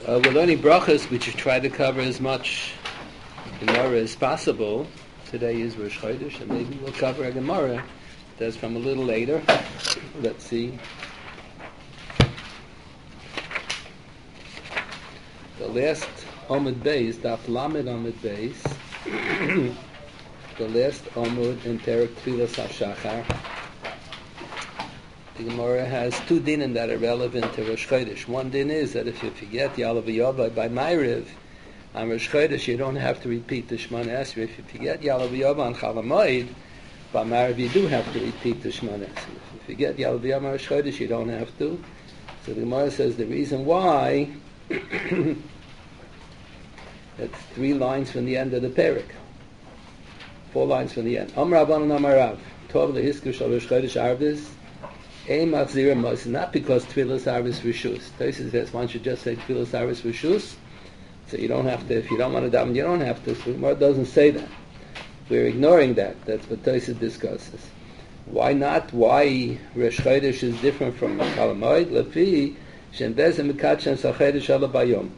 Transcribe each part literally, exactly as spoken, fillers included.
Uh, we're learning brachas, which we try to cover as much Gemara as possible. Today is Rosh Chodesh, and maybe we'll cover a Gemara that's from a little later. Let's see. The last Amud Beis, Daf Lamed Amud Beis, the last Amud in Perek Tfilas HaShachar. The Gemara has two dinim that are relevant to Rosh Chodesh. One din is that if you forget Yalav V'Yavad by Ma'ariv on Rosh Chodesh, you don't have to repeat the Shemona Esrei. If you forget Yalav V'Yavad on Chol HaMoed, by Ma'ariv you do have to repeat the Shemona Esrei. If you forget Yalav V'Yavad on Rosh Chodesh, you don't have to. So the Gemara says the reason why, that's three lines from the end of the Perek. Four lines from the end. Amar Rabbanan Amar Rav, Tov Lehisker Shal Rosh Chodesh Arvis, not because Tfilas Arvis Rishus. Tosis says one should just say Tfilas Arvis Rishus, so you don't have to, if you don't want to daven, you don't have to. So the Gemara doesn't say that. We're ignoring that. That's what Tosis discusses. Why not? Why Rosh Chodesh is different from Chol HaMoed? Lefi Shem Bezem Mekatchen Sachedesh Ala Bayom.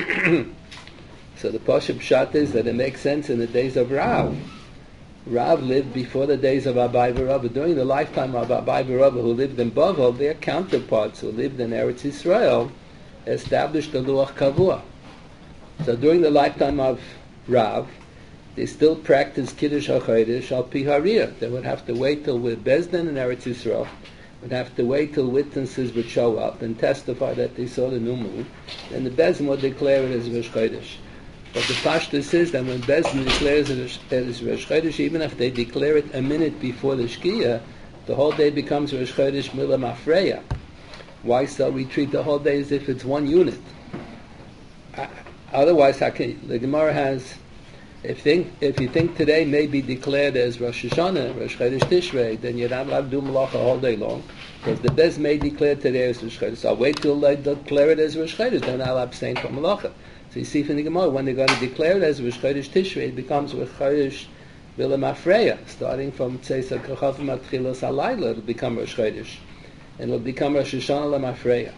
So the Pasha Pshat is that it makes sense in the days of Rav. Rav lived before the days of Abai V'Rabba. During the lifetime of Abai V'Rabba, who lived in Bavel, their counterparts who lived in Eretz Yisrael established the Luach Kavua. So during the lifetime of Rav, they still practiced Kiddush HaChodesh al Pi Hariyah. They would have to wait till with Bezdin in Eretz Yisrael, would have to wait till witnesses would show up and testify that they saw the new moon, and the Bezdin would declare it as Rosh Chodesh. But the pashtus is that when Bezdin declares it as Rosh Chodesh, even if they declare it a minute before the Shkia, the whole day becomes Rosh Chodesh Mila Mafreya. Why so? We treat the whole day as if it's one unit. Uh, otherwise, how can, the Gemara has, if, think, if you think today may be declared as Rosh Hashanah, Rosh Chodesh Tishrei, then you're not allowed to do Malacha all day long, because the Bez may declare today as Rosh Chodesh. So I'll wait till they declare it as Rosh Chodesh, then I'll abstain from Malacha. So you see from the Gemara, when they're going to declare it as Rosh Chodesh Tishrei, it becomes Rosh Chodesh V'la Mafreya. Starting from Tzeis HaKachav Matchilas HaLayla, it'll become Rosh Chodesh. And it'll become Rosh Hashanah La Mafreya.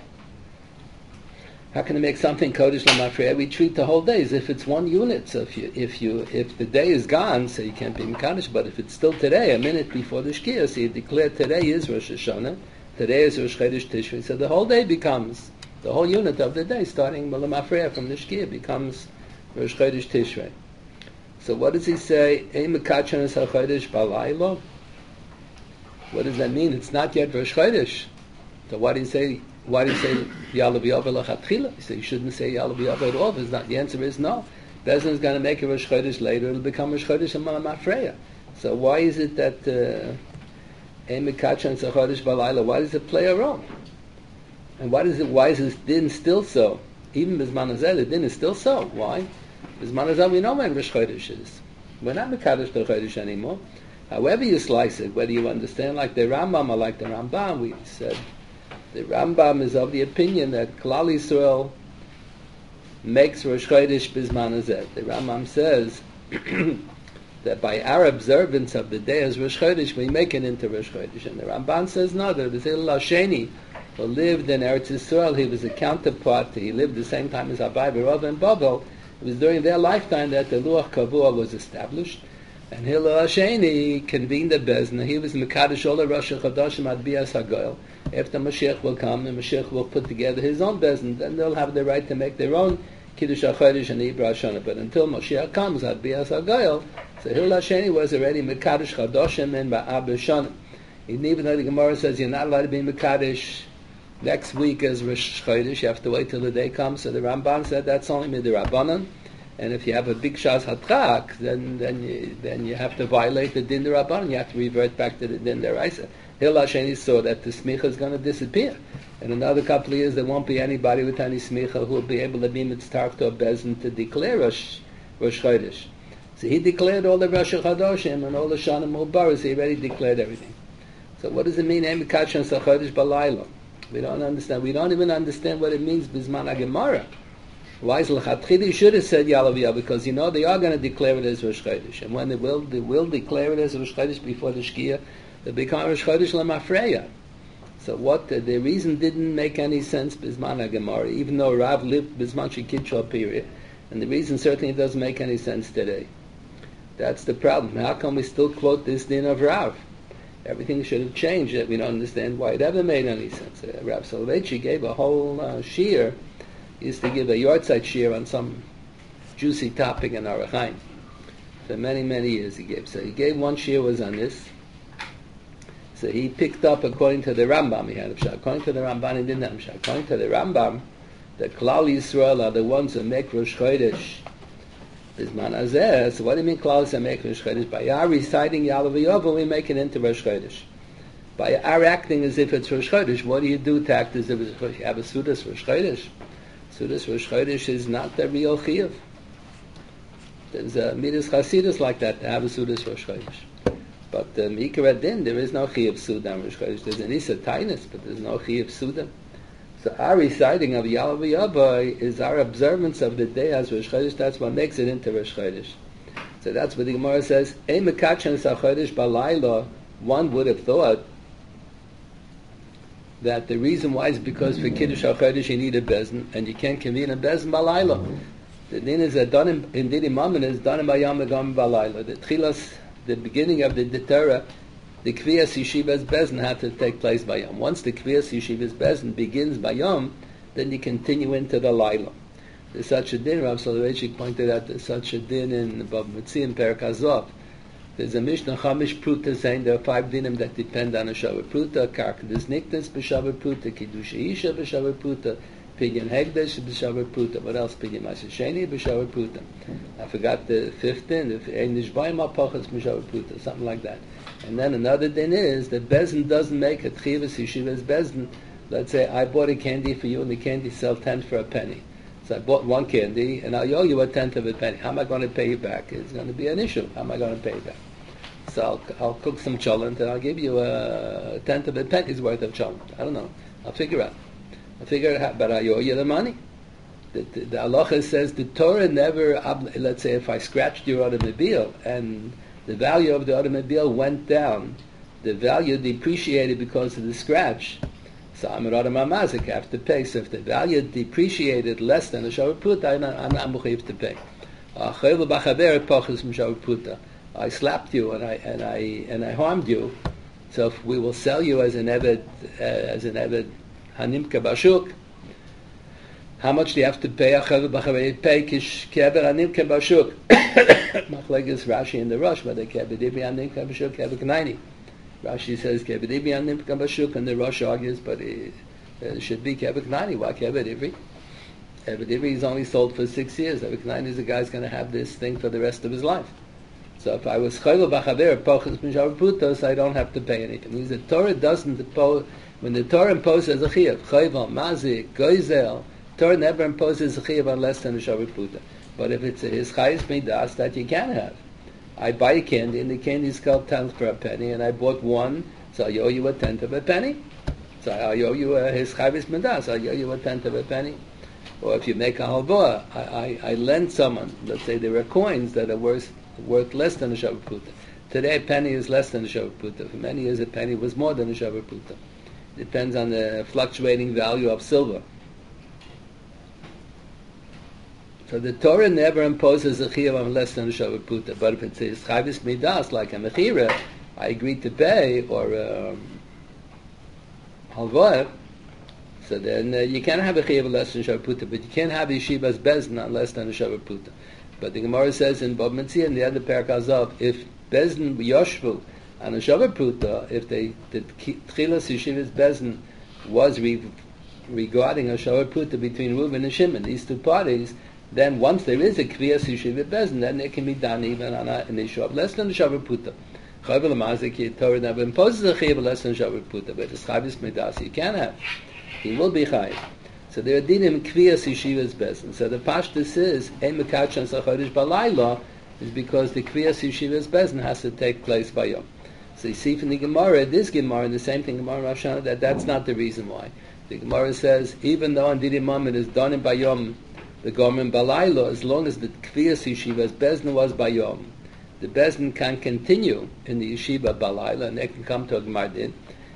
How can you make something Kodesh La Mafreya? We treat the whole day as if it's one unit. So if you, if you, if the day is gone, so you can't be Mekadosh, but if it's still today, a minute before the Shkia, so you declare today is Rosh Hashanah, today is Rosh Chodesh Tishrei, so the whole day becomes the whole unit of the day, starting Malamafreya from the Shkia, becomes Rosh Chodesh Tishrei. So what does he say? Ein mekatchen es ha-chodesh balaylo? What does that mean? It's not yet Rosh Chodesh. So why do you say? Why do you say Yalav V'Yavad lachatchila? You say you shouldn't say Yalav V'Yavad at all. It's not. The answer is no. Bezdin is going to make a Rosh Chodesh later. It'll become Rosh Chodesh and Malamafreya. So why is it that Ein mekatchen es ha-chodesh balaylo? Why does it play a role? And why is it? Why is this din still so? Even Bizman Hazel, the din is still so. Why? Bizman Hazel, we know when Rosh Chodesh is. We're not Mekadosh the Chodesh anymore. However you slice it, whether you understand like the Rambam or like the Rambam, we said the Rambam is of the opinion that Klal Yisrael makes Rosh Chodesh Bizman Hazel. The Rambam says that by our observance of the day as Rosh Chodesh, we make it into Rosh Chodesh. And the Ramban says no, that it's Hillel Hasheni, who lived in Eretz Yisrael, he was a counterpart, he lived the same time as Abai V'Rabba and Bavel. It was during their lifetime that the Luach Kavua was established, and Hillel Hasheni convened the Bezdin. He was Mekadosh all the Rosh Chodashim ad Bias HaGoel. After Mashiach will come, and Mashiach will put together his own Bezdin, then they'll have the right to make their own Kiddush HaChodesh and Ibra Hashanah. But until Mashiach comes ad Bias HaGoel, so Hillel Hasheni was already Mekadosh Chodashim and Ba'ab Hashanah. Even though the Gemara says you're not allowed to be Mekadosh next week is Rosh Chodesh, you have to wait till the day comes. So the Ramban said that's only midrabanan, and if you have a big shas hatrak, then then you then you have to violate the din derabanan. You have to revert back to the din deraisa. Hillel Hasheni saw that the smicha is going to disappear. In another couple of years, there won't be anybody with any smicha who will be able to be mitzvah to a bezin to declare Rosh Rosh Chodesh. So he declared all the Rosh Chodoshim and all the Shana Mubarak. He already declared everything. So what does it mean? Ein mekatchen es ha-chodesh balaylo. We don't understand. We don't even understand what it means Bizman HaGemara. Why is l'chatchila? You should have said Yalav V'Yavad, because you know they are going to declare it as Rosh Chodesh, and when they will, they will declare it as Rosh Chodesh before the Shkia. They become Rosh Chodesh L'Mafreya. So what the, the reason didn't make any sense Bisman Gemara, even though Rav lived Bisman Shekitchal period, and the reason certainly doesn't make any sense today. That's the problem. How come we still quote this din of Rav? Everything should have changed. We don't understand why it ever made any sense. Uh, Rav Soloveitchik gave a whole uh, shiur. He used to give a yahrzeit shiur on some juicy topic in Orach Chaim. For many, many years he gave. So he gave one shiur was on this. So he picked up according to the Rambam. He had a shah. According to the Rambam, he didn't have a shah. According to the Rambam, the Klal Yisrael are the ones who make Rosh Chodesh Bisman Hazeh. So what do you mean Klal Yisrael make Rosh Chodesh? By our reciting Ya'aleh V'Yovel, we make it into Rosh Chodesh. By our acting as if it's Rosh Chodesh, what do you do to act as if it's Rosh Chodesh? You have a Sudas Rosh Chodesh. Sudas Rosh Chodesh is not the real Chiyuv. There's a Midas Chasidus like that to have a Sudas Rosh Chodesh. But the Mikra Din, there is no Chiyuv Sudan Rosh Chodesh. There's an Issa Tainus, but there's no Chiyuv Sudan. So our reciting of Ya'aleh V'Yovel is our observance of the day as Rosh Chodesh. That's what makes it into Rosh Chodesh. So that's what the Gemara says. Ein mekatchen es HaChodesh b'layla. One would have thought that the reason why is because for Kiddush HaChodesh you need a bezin, and you can't convene a bezin b'layla. The din is that done in Didi Mammon is done in Bayam Megam b'layla. The Tchilas, the beginning of the, the Torah, the Kviyas Yeshiva's Bezin had to take place by Yom. Once the Kviyas Yeshiva's Bezin begins by Yom, then you continue into the Laila. There's such a din, Rav Soloveitchik pointed out there's such a din in Bava Metzia in Perek Hazov. There's a Mishnah Chamish Pruta saying there are five dinim that depend on a Shavuot Pruta, Karkadas Niktas b'Shavuot Pruta, Kiddush Isha b'Shavuot Pruta, Pidyon Hegdesh b'Shavuot Pruta. What else? Pidyon Maseh Sheni b'Shavuot Pruta. I forgot the fifth din, the Ein Nishbayim HaPachas b'Shavuot Pruta, something like that. And then another din is that Bezin doesn't make a Tchivas Yeshiva's Bezin. Let's say I bought a candy for you and the candy sell ten for a penny. So I bought one candy and I owe you a tenth of a penny. How am I going to pay you back? It's going to be an issue. How am I going to pay you back? So I'll, I'll cook some cholent and I'll give you a tenth of a penny's worth of cholent. I don't know. I'll figure out. I'll figure it out, but I owe you the money. The, the, the halacha says the Torah never, let's say if I scratched your automobile and the value of the automobile went down, the value depreciated because of the scratch, so I'm an automatic, I have to pay. So if the value depreciated less than a Shavuot Pruta, I'm not mechuyev to pay. I slapped you and I and I and I harmed you, so if we will sell you as an eved, uh, as an eved hanimka bashuk. How much do you have to pay? Pay kish kever hanimka bashuk. Machleges Rashi in the Rosh, but the kebedibi hanimka bashuk kever knaini. Rashi says kebedibi hanimka bashuk, and the Rosh argues, but it, it should be kever knaini. Why kebedibi? Kebedibi is only sold for six years. Kever knaini is the guy's going to have this thing for the rest of his life. So if I was chayil b'chaver pochus m'shavuot prutos, I don't have to pay anything. Means the Torah doesn't impose, when the Torah imposes a chiyuv, chayvel, mazik, goizel, Torah never imposes a chiyuv on less than a shavuot pruta. But if it's a his chayis midas that you can have, I buy a candy and the candy is called tenth for a penny, and I bought one, so I owe you a tenth of a penny. So I owe you a his chayis midas, I owe you a tenth of a penny. Or if you make a halva, I, I, I lend someone, let's say there are coins that are worth worth less than a Shavuot Pruta. Today a penny is less than a Shavuot Pruta. For many years a penny was more than a Shavuot Pruta. Depends on the fluctuating value of silver. So the Torah never imposes a chiyuv on less than a Shavuot Pruta. But if it says chavis midas, like a mechira, I agree to pay, or um, halvah, so then uh, you can have a chiyuv on less than a Shavuot Pruta, but you can't have yeshiva's bezin on less than a Shavuot Pruta. But the Gemara says in Bava Metzia in the other Perek Hazov, if Bezin Yoshvu and a Shavuot Pruta, if they the Tchilas Yeshiva's Bezin was re, regarding a Shavuot Pruta between Reuven and Shimon, these two parties, then once there is a Kviyas Yeshiva Bezin, then it can be done even on an issue of less than a Shavuot Pruta. Chayv l'mazik, Torah never imposes a chayv less than a Shavuot Pruta, but it's chavis midas you can have. He will be chayv. So there are dinim kviyas yeshiva's bezin. So the pashtus is ein mekatchen sachodesh balayla is because the kviyas yeshiva's bezin has to take place by yom. So you see from the Gemara, this Gemara, and the same thing Gemara Rosh Hashanah, that that's not the reason why. The Gemara says even though on dinim moment is done in by yom, the gomer balayla, as long as the kviyas yeshiva's bezin was by yom, the bezin can continue in the yeshiva balayla, and they can come to a gemar din.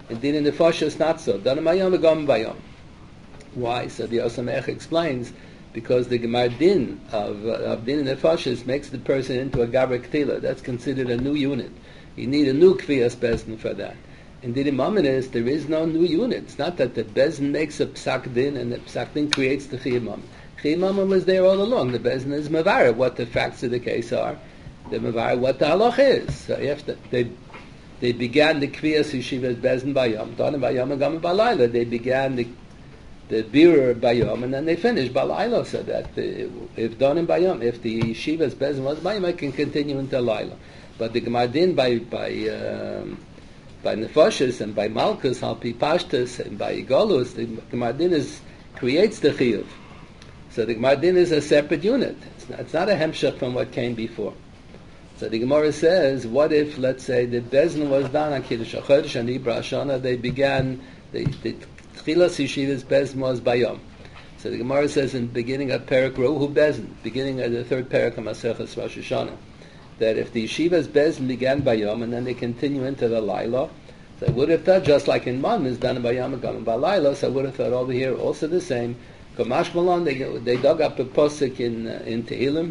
In din nefashis is not so. Danim bayom v'gam bayom. Why? So the Osamech explains, because the Gemar din of, uh, of din nefashis makes the person into a gaber ktila. That's considered a new unit. You need a new kviyas bezin for that. In din imamis, there is no new unit. It's not that the bezin makes a psak din and the psak din creates the chiyamam. Chiyamam was there all along. The bezin is mavara what the facts of the case are. The mavara what the halach is. So you have to, they they began the kviyas yeshivas bezin bayom, danim bayom and gam balayla. They began the the birur bayom, and then they finished balayla. So that the, if danim bayom, if the yeshivas bezin was bayom, I can continue until layla. But the Gemar din by by um, by nefashis and by malchus, halpi pashtus, and by golus, the Gemar din is creates the chiyuv. So the Gemar din is a separate unit. It's not, it's not a hemshech from what came before. So the Gemara says, what if, let's say, the bezin was done on Kiddush HaChodesh and Ibra Hashana, they began, the Tchilas Yeshivas bezin was bayom. So the Gemara says in the beginning of Perek Ruhu bezin, beginning of the third Perek of Maseches Rosh Hashanah, that if the Yeshivas bezin began bayom and then they continue into the Laila, so I would have thought, just like in Mon is done bayom and gone by Laila, so I would have thought over here also the same. Kamash Malon, they, they dug up a posuk in, uh, in Tehillim,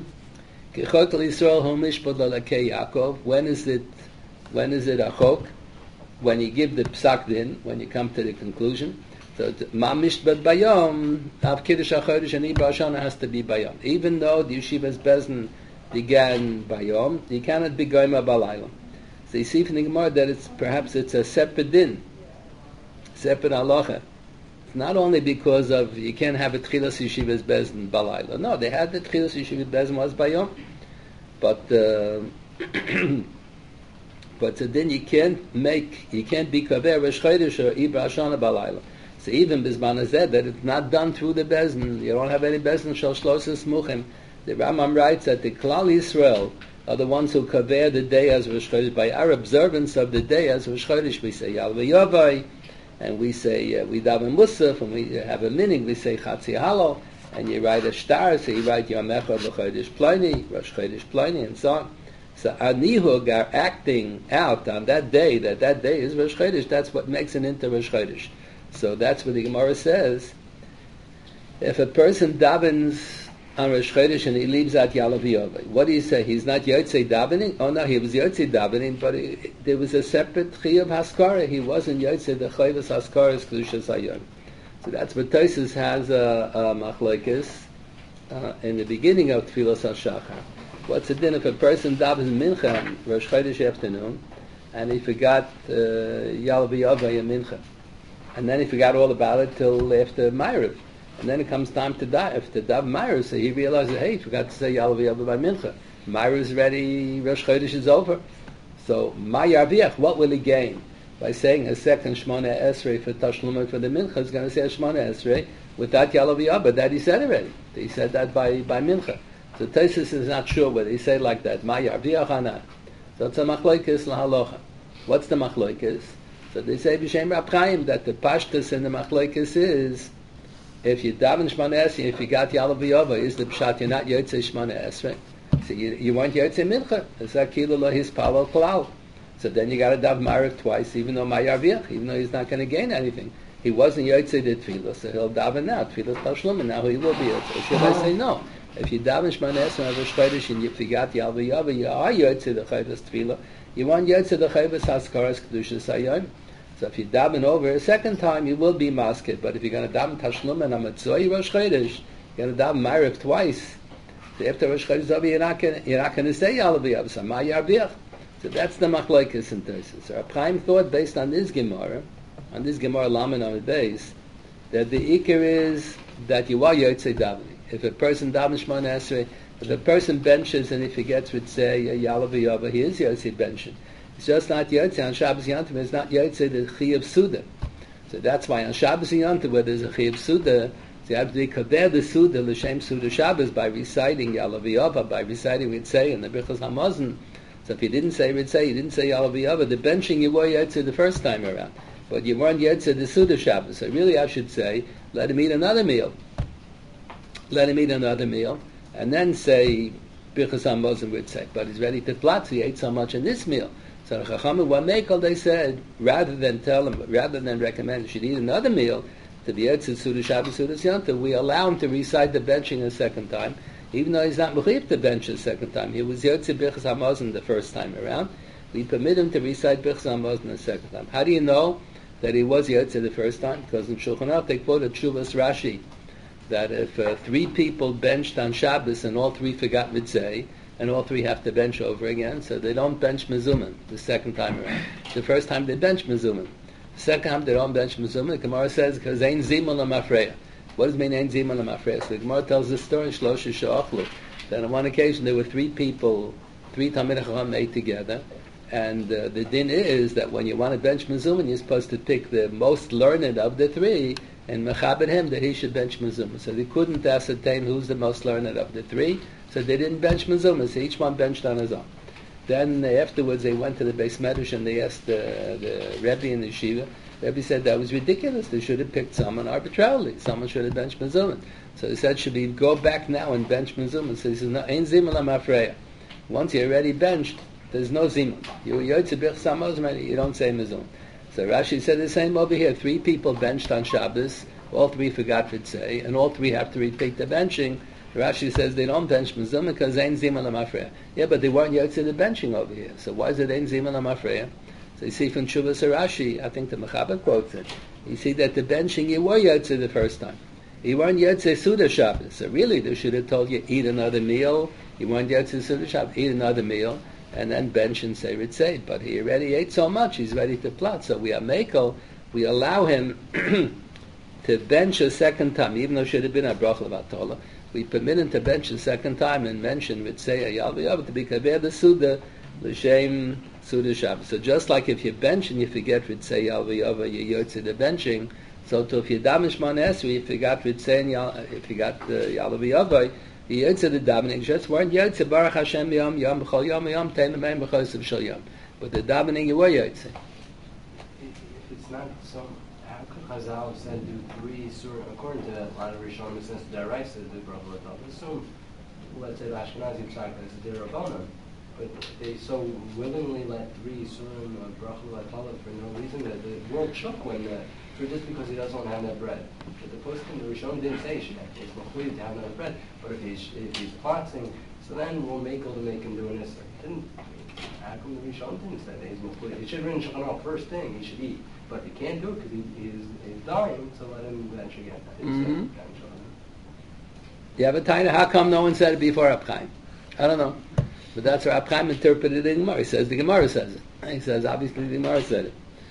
when is it when is it a chok? When you give the psak din, when you come to the conclusion. So mamish but bayom of Kiddush HaChodesh and Ibra Hashana has to be bayom. Even though the Yeshivas bezin began bayom, you cannot be goyma balayla. So you see from the Gemara that it's perhaps it's a separate din, separate halacha. Not only because of you can't have a tchilas yeshivas bezin balayla. No, they had the tchilas yeshivas bezin was bayom, but uh, but so then you can't make you can't be kaver Rosh Chodesh or Ibra Hashana balayla. So even bisman said that it's not done through the bezin. You don't have any bezin shel shloshes smuchim. The Rambam writes that the Klal Yisrael are the ones who kaver the day as Rosh Chodesh. By our observance of the day as Rosh Chodesh, we say Yal v'Yavai. And we say, uh, we daven Musaf, and we have a meaning, we say Chatzi Halo, and you write a star, so you write Yom Echad L'Chodesh Ploni, Rosh Chodesh Ploni, and so on. So our nihug are acting out on that day, that that day is Rosh Chodesh, that's what makes it into Rosh Chodesh. So that's what the Gemara says. If a person davens on Rosh Chodesh and he leaves out Yalav Yovai, what do you say? He's not Yotzei davening? Oh no, he was Yotzei davening, but he, there was a separate Chiyuv Haskara. He wasn't Yotzei the Chayvus Haskara's Kedushas Hayom. So that's what Tosfos has a, a machlokes uh, in the beginning of Tfilas HaShachar. What's the din if a person davens Mincha on Rosh Chodesh afternoon and he forgot uh, Yalav Yovai and Mincha, and then he forgot all about it till after Ma'ariv? And then it comes time to die. If the Dav Meir, so he realizes, hey, he forgot to say Yalav Yavah by Mincha. Meir is ready, Rosh Chodesh is over. So, Ma Yarviach, what will he gain? By saying a second Shmona Esrei for Tashlumah for the Mincha, he's going to say a Shmona Esrei without Yalav Yavah. That he said already. He said that by, by Mincha. So Tosfos is not sure whether he said like that. Ma Yarviach or not. So it's a Machlokes Lahalocha. What's the Machlokes? So they say B'Shem Rab Chaim that the Pashtus in the Machlokes is if you daven Shmona Esrei, if you got Yalav Yavah, is the pshat you're not Yotzei Shmona Esrei. So you, you want Yotzei Mincha. It's that Kilu Lo His Palal Klal. So then you got to daven Ma'ariv twice, even though Ma'arviach, even though he's not going to gain anything. He wasn't Yotzei the Tfilah, so he'll daven now. Tfilah Tashlum, and now he will be Yotzei. Should I say no? If you daven Shmona Esrei on Rosh Chodesh and you forgot Yalav Yavah, you are Yotzei the Chayvus Tfilah. You want Yotzei the Chayvus Haskaras Kedushas Hayom. So if you daven over a second time, you will be masked. But if you're going to daven Tashlum and Amatzoi Rosh Chodesh, you're going to daven Ma'ariv twice. So after Rosh Chodesh over, you're not going to say Yalav Yavah. So Ma Yarviach. So that's the machlokes in Tosfos. So our prime thought based on this Gemara, on this Gemara Laman on the base, that the ikar is that you are Yotzei davening. If a person davens Shmona Esrei, if a person benches and he forgets to say Yalav Yavah, he is Yotzei benching. It's just not Yotzei on Shabbos Yantiv. It's not Yotzei the Chiyuv Suda. So that's why on Shabbos Yantiv, where there's a Chiyuv Suda, so you have to kaver the Suda l'shem Suda Shabbos by reciting Yalav Yavah, by reciting Ritzei and the Birchas Hamazon. So if you didn't say Ritzei, you didn't say Yalav Yavah, the benching you were Yotzei the first time around, but you weren't Yotzei the Suda Shabbos. So really, I should say, let him eat another meal. Let him eat another meal, and then say Birchas Hamazon Ritzei. But he's ready to platz. He ate so much in this meal. So the Chachamim, what Mekel, they said, rather than tell him, rather than recommend he should eat another meal, to be Yotze Suda Shabbos Suda Yontif, we allow him to recite the benching a second time, even though he's not mechuyev to bench a second time. He was Yotze Birchas Hamazon the first time around. We permit him to recite Birchas Hamazon the second time. How do you know that he was Yotze the first time? Because in Shulchan Aruch they quote a Tshuvas Rashi, that if uh, three people benched on Shabbos and all three forgot mitzvah, and all three have to bench over again, so they don't bench mezuman the second time around. The first time they bench mezuman. The second time they don't bench mezuman. The Gemara says, because ein zimun l'mafreya. What does it mean ein zimun l'mafreya? So the Gemara tells the story, Shlosh she'achlu, that on one occasion there were three people, three Talmidei Chacham ate together, and uh, the din is that when you want to bench mezuman, you're supposed to pick the most learned of the three, and mechabed him that he should bench mezuman. So they couldn't ascertain who's the most learned of the three, so they didn't bench mezuman, so each one benched on his own. Then uh, afterwards they went to the Beis Medrash and they asked the, the Rebbe in the Yeshiva. The Rebbe said that was ridiculous. They should have picked someone arbitrarily. Someone should have benched mezuman. So he said, should we go back now and bench mezuman? So he says, no, ein zimun l'mafreya. Once you're already benched, there's no zimun. You Yotze Birchas Hamazon, you don't say mezuman. So Rashi said the same over here. Three people benched on Shabbos, all three forgot Ritzei, and all three have to repeat the benching. Rashi says they don't bench mezuman because ein zimun l'mafreya. Yeah, but they weren't Yotze the benching over here. So why is it ein zimun l'mafreya? So you see from Tshuvas Rashi, I think the Mechaber quotes it. You see that the benching you were Yotze the first time. You weren't Yotze Suda Shabbos. So really they should have told you eat another meal. You weren't Yotze Suda Shabbos, eat another meal, and then bench and say Ritzei. But he already ate so much, he's ready to plot. So we are Mekel, we allow him to bench a second time, even though it should have been a bracha l'vatola. We permit him to bench a second time and mention Ritzei Ayal V'Yav to be kaver the Suda l'shem Suda Shabbos. So just like if you bench and you forget Ritzei Ayal V'Yav, you Yotze the benching. So to if you damish man esri, if you got Ritzei and Yal, if you got Ayal V'Yav, you Yotze the davening. Just weren't Yotze Baruch Hashem Yom Yom B'chol Yom Yom Tein Amein B'chol Shel Yom. But the davening you were Yotze. If it's not so. Chazal said do three surah according to that line of Rishon, since the Daraisa do bracha l'tov. Assume, let's say the Ashkenazi psak is the Rabbanon, but they so willingly let three surah of bracha l'tov for no reason that the world shook when uh, for just because he doesn't want to have that bread. But the poskim, the Rishon didn't say he should have it's mechuyev to have that bread. But if he's if he's plotting, so then we'll make to make him do an issur. Didn't how come the Rishon didn't say that he's mechuyev? He should have written Shulchan Aruch first thing he should eat. But he can't do it because he, he's, he's dying, so let him bench again. Mm-hmm. Yeah, but Taina, how come no one said it before Reb Chaim? I don't know. But that's how Reb Chaim interpreted the Gemara. He says the Gemara says it. He says, obviously, the Gemara said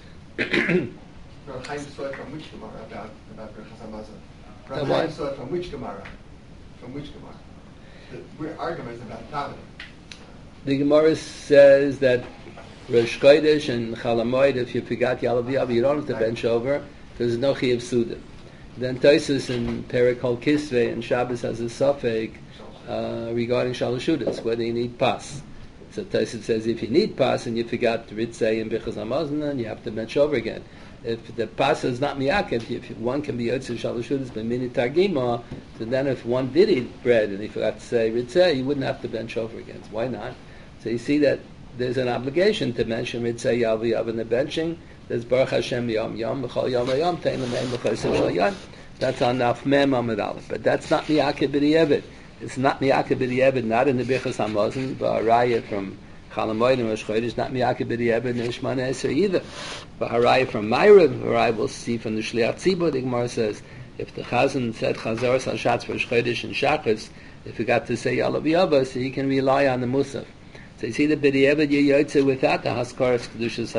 it. Reb Chaim saw it from which Gemara about, about Birchas Hamazon? Uh, Reb what? Chaim saw it from which Gemara? From which Gemara? The, we're arguments about davening. The Gemara says that Rosh Chodesh and Chalamoid, if you forgot Yalav V'Yav, you don't have to bench over, because there's no Chiyuv Suda. Then Tosfos in Perek Kol Kisvei and Shabbos has a suffix uh, regarding Shalosh Shudas, whether you need pas. So Tosfos says if you need pas and you forgot Ritzei and Birchas Hamazon, then you have to bench over again. If the pas is not miyaked, if one can be Yotze Shalosh Shudas but mini targima, so then if one did eat bread and he forgot to say Ritzei, you wouldn't have to bench over again. So why not? So you see that there's an obligation to mention Ritzei Yal V'Yav in the benching. There's Baruch Hashem Yom Yom B'chol Yom Yom Tein L'mein B'chol Shel Yom. That's on Naf Mem Amud Aleph. But that's not Miyakeh B'di'evet. It's not Miyakeh B'di'evet, not in the Birchas Hamazon, but Haraya from Chalamoid and Rosh Chodesh, not Miyakeh B'di'evet in Ishman Esser either. But Haraya from Ma'ariv, Haraya will see from the Shliach Tzibur, the Gemara says, if the Chazan said Chazar Sashatz for Rosh Chodesh and Shachris, if he got to say Yal V'Yav, so he can rely on the Musaf. So you see the B'di'evet you Yotze without the Haskaras Kedushas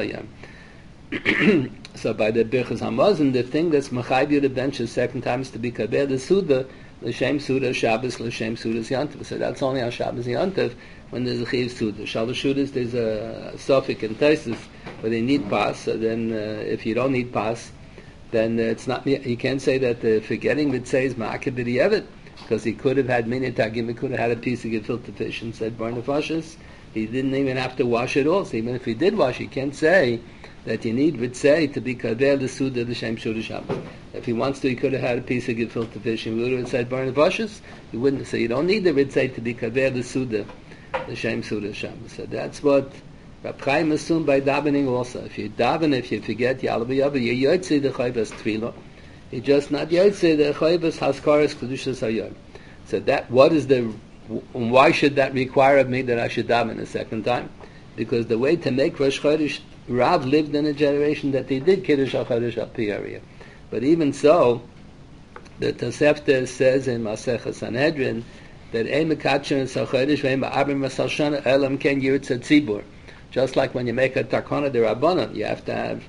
Hayam. So by the Birchas Hamazon, the thing that's Mechayv you to bench the second time is to be Kaber the Suda, L'Shem Suda Shabbos, L'Shem Sudas Yantiv. So that's only on Shabbos Yantiv when there's a Chiv Suda. Shalosh Shudas, there's a suffix in Tosfos where they need pas. So then uh, if you don't need pas, then uh, it's not, you can't say that the forgetting would say is Ma'akeh B'di'evet, because he could have had Minit Tagim, he could have had a piece of gefilte fish and said Bar Nefashos. He didn't even have to wash it all. So even if he did wash, he can't say that you need Ritzei to be Kaver the Suda the Shem Suda Shabbos. If he wants to, he could have had a piece of gefilte fish and we would have said Bar Nefashos. He wouldn't say, so you don't need the Ritzei to be Kaver the Suda the Shem Suda Shabbos. So that's what Rab Chaim assumed by davening also. If you daven, if you forget Yalav Yava, you yotze the chayvas tefillah. You just not yotze the chayvas haskaras kedushas hayom. So that, what is the, why should that require of me that I should daven a second time? Because the way to make Rosh Chodesh, Rav lived in a generation that they did Kiddush HaChodesh al pi Ariyah. But even so, the Tosefta says in Masechah Sanhedrin that Ein mekatchen es HaChodesh ve'ein ba'arbim masal shana elam ken yirtzeh tzibur. Just like when you make a Takana de Rabbanan, you have to have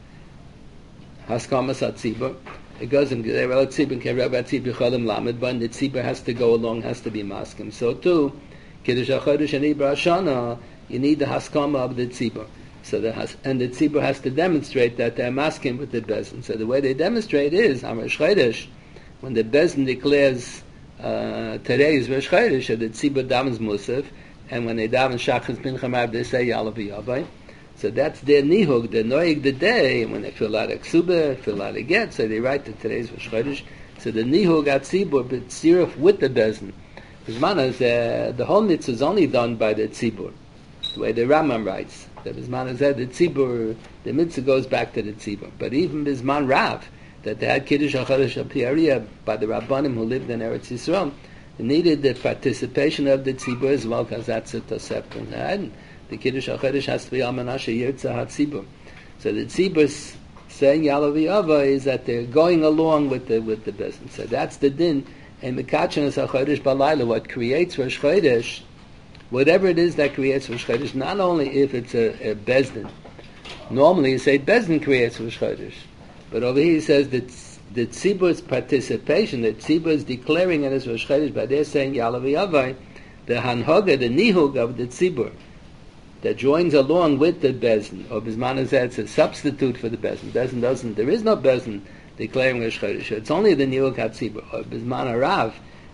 Haskamas HaTzibur. It goes in G'day Tzibur, Ke Rabbi Tzibur Cholim Lamed, but the Tzibur has to go along, has to be maskim. So too, Kiddush HaChodesh and Ibra Hashana, you need the Haskama of the Tzibur. So the has, and the Tzibur has to demonstrate that they're maskim with the Bezin. So the way they demonstrate is, on Rosh Chodesh, when the Bezin declares uh, today is Rosh Chodesh, the Tzibur davens Musaf, and when they daven Shachris Mincha Marav, they say Yalav Yavai. So that's their nihug, the noig the day, and when they fill out a ksuba, fill out a get, so they write that today's Rosh Chodesh. So the nihug at tzibur, but tziruf with the bezin. Because manas, uh, the whole mitzvah is only done by the tzibur. The way the Rambam writes, that Bisman said the tzibur, the mitzvah goes back to the tzibur. But even Bisman Rav, that they had Kiddush HaChodesh al pi Ariyah by the Rabbanim who lived in Eretz Yisrael, needed the participation of the tzibur as well, because that's a tosefta. And the Kiddush HaChodesh has to be Al Menashe Yirtzeh HaTzibur. So the tzibur saying Yalav Yava is that they're going along with the with the business. So that's the din. And Mekatchen es HaChodesh Balayla, what creates Rosh Chodesh, whatever it is that creates Rosh Chodesh, not only if it's a, a Bezdin. Normally you say Bezdin creates Rosh Chodesh. But over here he says that the Tzibur's participation, the Tzibur is declaring it as Rosh Chodesh by their saying Yalav Yavai, the Hanhoga, the Nihug of the Tzibur, that joins along with the Bezdin, or Bisman Hazeh, it's a substitute for the Bezdin. Bezdin doesn't, there is no Bezdin declaring Rosh Chodesh. It's only the Nihug HaTzibur. Or Bisman HaRav,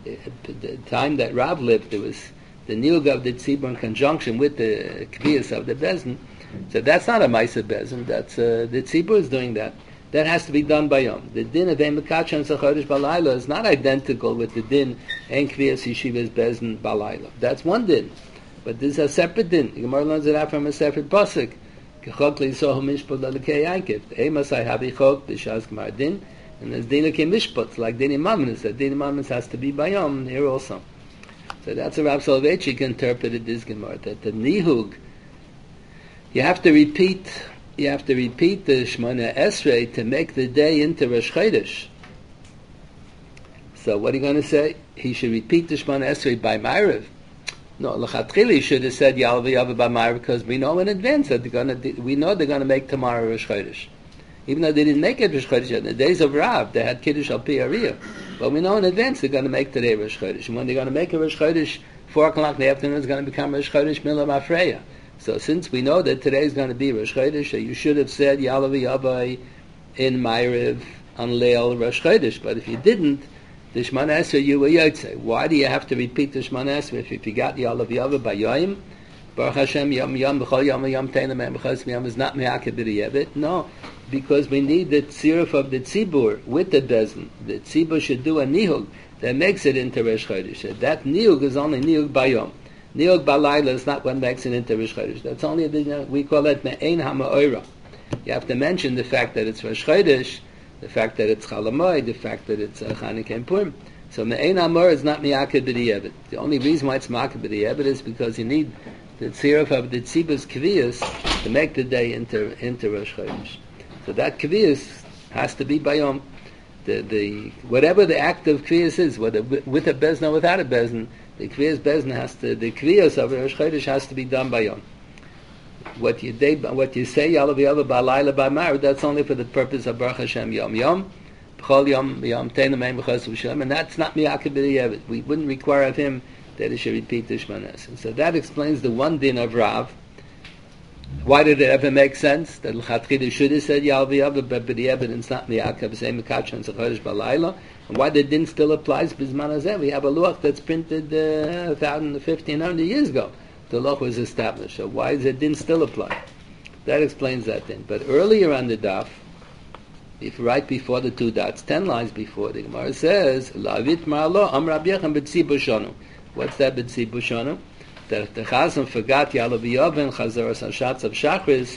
the time that Rav lived, there was the Nihug of the Tzibur in conjunction with the Kviyas of the Bezdin. So that's not a Maisa Bezdin, that's, uh, the Tzibur is doing that. That has to be done by Yom. The din of Ein Mekatchen es HaChodesh Balayla is not identical with the din Ein Kviyas Yeshivas Bezdin Balayla. That's one din. But this is a separate din. The Gemara learns it out from a separate pasuk. Kechok leisohu mishpat lalekei yankiv. Emasai habi chok b'shas gemar din. And there's din lekei mishpat, like din imamnis. That din imamnis has to be by Yom here also. So that's how Rav Soloveitchik interpreted this Gemara. That the nihug, you have to repeat, you have to repeat the Shemona Esrei to make the day into Rosh Chodesh. So what are you going to say? He should repeat the Shemona Esrei by Ma'ariv. No, L'chatchili should have said Yalav Yava by Ma'ariv, because we know in advance that they're going to, we know they're going to make tomorrow Rosh Chodesh. Even though they didn't make it Rosh Chodesh in the days of Rav, they had Kiddush al pi Ariyah. But we know in advance they're going to make today Rosh Chodesh. And when they're going to make a Rosh Chodesh, four o'clock in the afternoon is going to become Rosh Chodesh Milah Mafreya. So since we know that today is going to be Rosh Chodesh, you should have said Yalav Yava in Ma'ariv on Leil Rosh Chodesh. But if you didn't, the Shemona Esrei you were Yotzei. Why do you have to repeat the Shemona Esrei if you forgot Yalav Yava by Yoim? Baruch Hashem Yom Yom B'chol Yom Yom Teina Mem B'chol Yom is not Me'akeh B'Diyevit. No, because we need the tziruf of the tzibur with the bezin. The tzibur should do a nihug that makes it into Rosh Chodesh. That nihug is only nihug bayom. Nihug balayla is not what makes it into Rosh Chodesh. That's only the, we call it me'ein ha'ma'ora. You have to mention the fact that it's Rosh Chodesh, the fact that it's Chalamoy, the fact that it's uh, Chanukah and Purim. So me'ein ha'ma'ora is not me'akeh b'diyevit. The only reason why it's me'akeh b'diyevit is because you need the tziruf of the tzibur's kviyas to make the day into into Rosh Chodesh. So that kviyas has to be bayom. The the whatever the act of kviyas is, whether with a bezin or without a bezin, the kviyas bezin has to the kviyas of Rosh Chodesh has to be done bayom. What you day, what you say Yalav Yava Balayla by Ma'ariv, that's only for the purpose of Baruch Hashem Yom Yom, B'chol Yom Yom Teina Mem B'chol Yom, and that's not Me'akeh B'Diyevit. We wouldn't require of him that he should repeat the Shemona Esrei. So that explains the one din of Rav. Why did it ever make sense that L'chatchila should have said Yalav Yava, but the evidence not Me'akeh B'Sei Mekatchen es HaChodesh Balayla? And why the din still applies B'Zman Hazeh? We have a luach that's printed uh, one thousand, fifteen hundred years ago. The luach was established. So why does the din still apply? That explains that din. But earlier on the daf, if right before the two dots, ten lines before, the Gemara says, La'avit ma'alo am Rabbi Yechon b'tzibur shonu. What's that b'tzibur shonu? that if the Chazan forgot Yalav Yavin, Chazaras Hashatz of Shachris,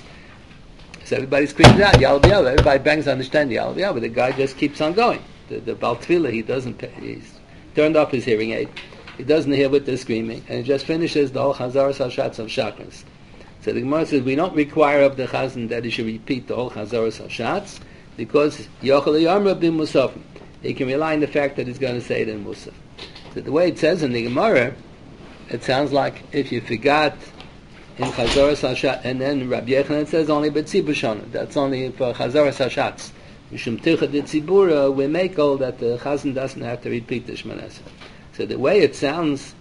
so everybody screams out, Yalav Yavin, everybody bangs on the stand, Yalav Yavin, but the guy just keeps on going. The, the Baal Tefillah, he doesn't, he's turned off his hearing aid, he doesn't hear what they're screaming, and he just finishes the whole Chazaras Hashatz of Shachris. So the Gemara says, we don't require of the Chazan that he should repeat the whole Chazaras Hashatz, because Yochel Yamra bin Musaf, he can rely on the fact that he's going to say it in Musaf. So the way it says in the Gemara, it sounds like if you forgot in Chazaras Hashatz, and then Rabbi Yechanan says only B'tzibur Shana, that's only for Chazaras Hashatz. Mishum Ticha de Tzibura, we make all that the Chazan doesn't have to repeat the Shemana Esrei. So the way it sounds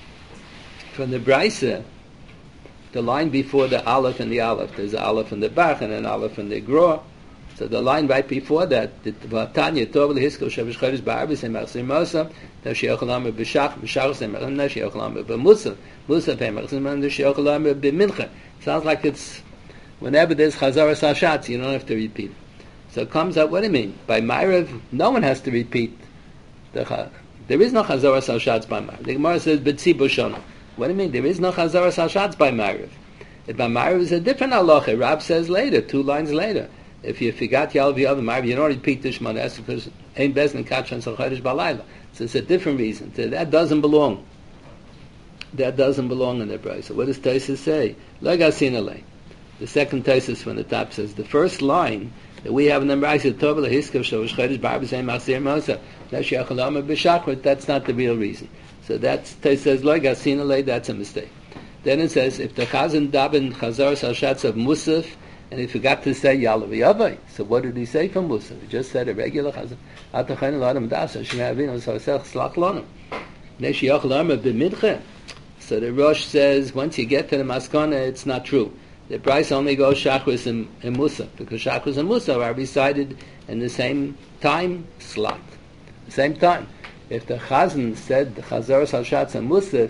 from the Braisa, the line before the Aleph and the Aleph, there's an Aleph and the Bach and an Aleph and the Gra. So the line right before that, Tanya Tov leHiskel Shevish Chodesh Ba'arvis Emachzir Mosa, Nashiyachol Amr B'Shach B'Shachos Emachzir Nashiyachol Amr B'Musaf Musaf Emachzir Nashiyachol Amr B'Mincha. Sounds like it's whenever there's Chazaras Hashatz, you don't have to repeat. So it comes out. What do you mean by Ma'ariv? No one has to repeat the. There is no Chazaras Hashatz by Ma'ariv. The Gemara says B'Tzibur Shana. What do you mean? There is no Chazaras Hashatz by Ma'ariv. If by Ma'ariv is a different halacha. Rab says later, two lines later. If you forgot Yalav Yavin Ma'ariv, you don't repeat the Shemana Esrei because Ein Bezin Kachan Sal Chodesh Balayla. So it's a different reason. So that doesn't belong. That doesn't belong in the Brayso. So what does Tosfos say? Legasinale. The second Tosfos from the top says the first line that we have in the Brayso, Tov leHiskel Shevish Chodesh Ba'arvis Emachzir Mosa Nashiyachol Amr B'Shachrit. That's not the real reason. So that's Tosfos says Legasinale. That's a mistake. Then it says if the Chazan daven Chazaras Hashatz of Musaf, and he forgot to say Yalav Yavai. So what did he say from Musaf? He just said a regular Chazan. Atachayin l'adam das Hashem Avinu Sosech Slach Lonim. Neshi Yochel Amr b'Mincha. So the Rosh says once you get to the Maskana, it's not true. The price only goes Shachris and, and Musaf because Shachris and Musaf are recited in the same time slot, the same time. If the Chazan said the Chazaras Hashatz and Musaf,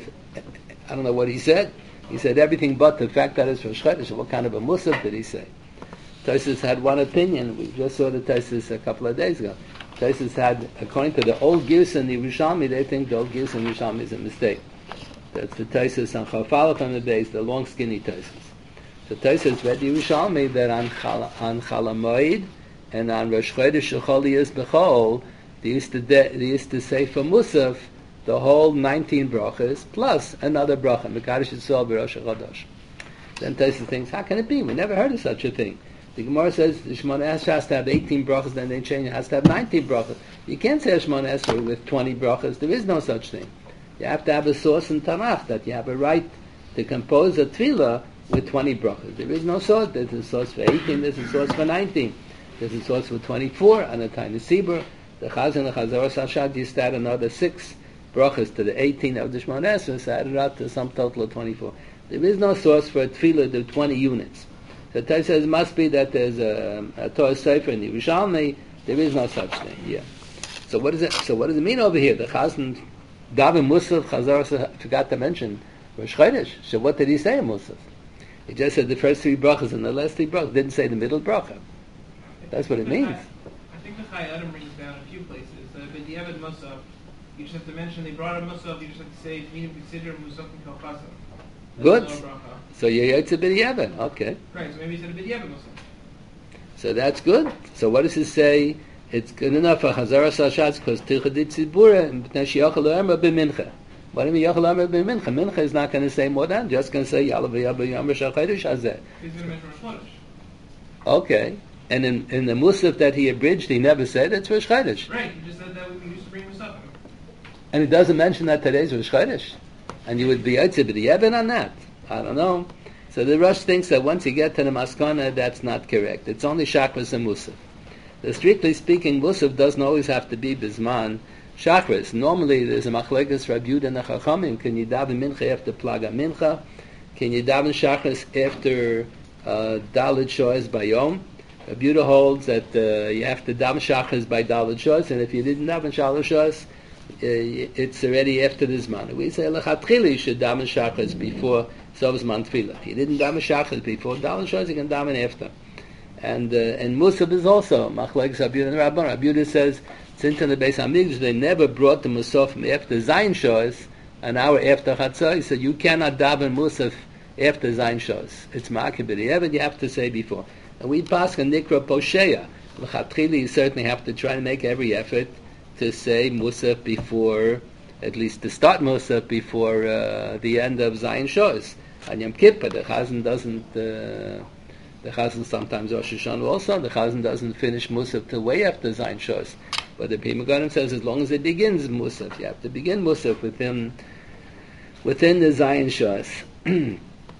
I don't know what he said. He said everything but the fact that it's Rosh Chodesh. What kind of a Musaf did he say? Tosfos had one opinion. We just saw the Tosfos a couple of days ago. Tosfos had, according to the old Gius and the Yerushalmi, they think the old Gius and Yerushalmi is a mistake. That's the Tosfos on Chafalef on the base, the long skinny Tosfos. So Tosfos read the Yerushalmi that on Chal, on Chalamoid and on Rosh Chodesh Shecholi Bechol, they used to de, they used to say for Musaf the whole nineteen brachas plus another bracha, Mekadosh Yisrael B'Rosh Chodesh. Then Tosfos thinks, how can it be? We never heard of such a thing. The Gemara says the Shemona Esrei has to have eighteen brachas, then they change it, has to have nineteen brachas. You can't say a Shemona Esrei with twenty brachas. There is no such thing. You have to have a source in Tanakh that you have a right to compose a tefillah with twenty brachas. There is no source. There's a source for eighteen, there's a source for nineteen. There's a source for twenty-four, and a tiny Sibur. The Chazan, the Chazaras Hashatz, used to add another six brachas to the eighteen of the Shemona Esrei, so added up to some total of twenty-four. There is no source for a tefillah to twenty units. So Tosfos says it must be that there's a, a Torah Sefer in the Yerushalmi. There is no such thing. Yeah. So what does it? So what does it mean over here? The Chazan daven Musaf Chazaras forgot to mention Rosh Chodesh. So what did he say in Musaf? He just said the first three brachas and the last three brachas. Didn't say the middle bracha. That's what it means. I think the Chai Adam brings down a few places. Uh, but the Eved Musaf, you just have to mention they brought a Musaf. You just have to say if you consider Musaf and Kalchasa. Good. So you're Yotze B'Diavad. Okay. Right. So maybe he said a B'Diavad Musaf. So that's good. So what does it say? It's good enough for Chazaras Hashatz because Tichadit Tzibura and B'nei Yochel Amr b'Mincha. What do you mean Yochel Amr b'Mincha? Mincha is not going to say more than, just going to say Yalav Yavai Yamar Shal Chodesh Hazeh. He's going to mention Rosh Chodesh. Okay. And in, in the Musaf that he abridged, he never said it's Rosh Chodesh. Right. He just said that we used to bring Musaf. And he doesn't mention that today's Rosh Chodesh. And you would be Yotze B'Diavad on that. I don't know. So the Rosh thinks that once you get to the Maskana, that's not correct. It's only Shachris and Musaf. The strictly speaking, Musaf doesn't always have to be Bisman Shachris. Normally there's a Machlekes Rabbi Yehuda and the Chachamim. Can you daven Mincha after Plaga Mincha? Can you daven Shachris after uh, Dalet Shoes Bayom? Rabbi Yehuda holds that uh, you have to daven Shachris by Dalet Shoes, and if you didn't daven Shalosh Shoes, uh, it's already after the Zman. We say Lechatchila you should daven Shachris before Sov Zman Tefillah. If you didn't daven Shachris before Dalet Shoes, you can daven after. And uh, and Musaf is also Machlekes Rabbi Yehuda and Rabban. Rabbi Yehuda says since in the Beis Hamikdash they never brought the Musaf from after Zayin Shoes an hour after Chatzai, so you cannot daven Musaf after Zayin Shos. It's Ma'akeh b'di'evet, you have to say before. And we pass a Nikra Posheya. L'chatchili, you certainly have to try to make every effort to say Musaf before, at least to start Musaf before uh, the end of Zayin Shos. And Yom Kippur, the Chazan doesn't, uh, the Chazan sometimes Rosh Hashanah also, the Chazan doesn't finish Musaf till way after Zayin Shos. But the Pima Ganim says as long as it begins Musaf, you have to begin Musaf within, within the Zayin Shos.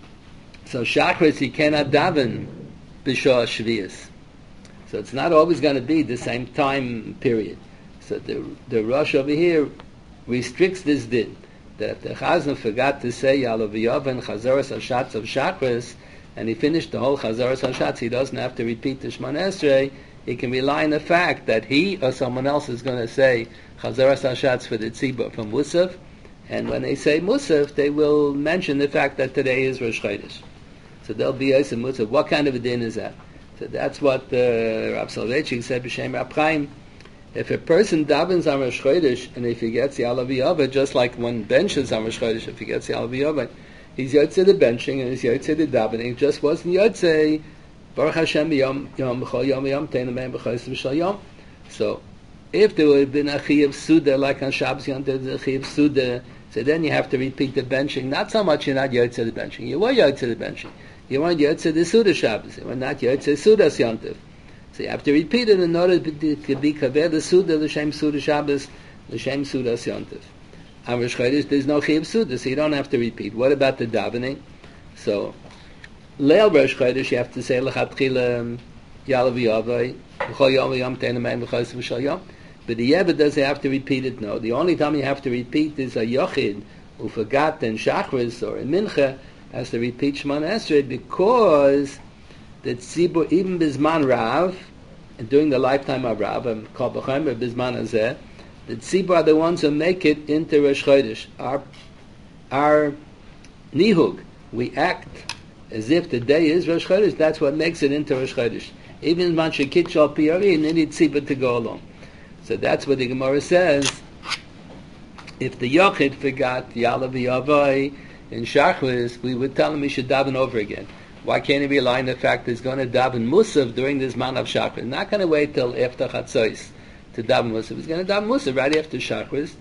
So Shachris, he cannot daven B'Shah Shvius. So it's not always going to be the same time period. So the the Rosh over here restricts this din, that if the Chazan forgot to say Yalav and Chazaras Hashatz of Shachris, and he finished the whole Chazaras Hashatz, he doesn't have to repeat the Shemona Esrei. He can rely on the fact that he or someone else is going to say Chazaras Hashatz for the Tzibur from Musaf, and when they say Musaf, they will mention the fact that today is Rosh Chodesh. So there'll be Yosef Musaf. What kind of a din is that? So that's what uh, Rav Soloveitchik said b'Shem Rab Chaim. If a person davens on Rosh Chodesh and he forgets the Alav Yavad, just like one benches on Rosh Chodesh if he gets the Alav Yavad, he's Yotze the benching and he's Yotze the davening. Just wasn't Yotze Baruch Hashem Yom Yom B'Chol Yom Yom Teinu Me'em B'Chol B'Shal Yom. So if there would have been a Chiyuv Suda like on Shabbos Yom there's a Chiyuv Suda, so then you have to repeat the benching. Not so much you're not Yotze the benching. You were Yotze the benching. You weren't Yotze the Suda Shabbos. You were not Yotze Suda Yontif. So you have to repeat it in order to be Kaver the Suda, the Shem Suda Shabbos, the Shem Suda Yontif. On Rosh Chodesh, there's no Chiyuv Suda, so you don't have to repeat. What about the davening? So, Leil Rosh Chodesh, you have to say L'chatchila Yalav Yavai, B'Chol Yom Yom Teinu Me'em B'Chol B'Shal Yom. But the Yeved, does he have to repeat it? No. The only time you have to repeat is a Yochid who forgot in Shachris or in Mincha has to repeat Shemona Esrei because the Tzibur, even Bizman Rav, and during the lifetime of Rav, and Kol B'Chomer Bizman Hazeh, the Tzibur are the ones who make it into Rosh Chodesh. Our, our Nihug, we act as if the day is Rosh Chodesh, that's what makes it into Rosh Chodesh. Even Man Shekit Shal Piyari, you need Tzibur to go along. So that's what the Gemara says. If the Yochid forgot Yalav Yavai in Shachris, we would tell him he should daven over again. Why can't he rely on the fact that he's going to daven Musaf during this man of Shachris? He's not going to wait till after Chatzos to daven Musaf. He's going to daven Musaf right after Shachris.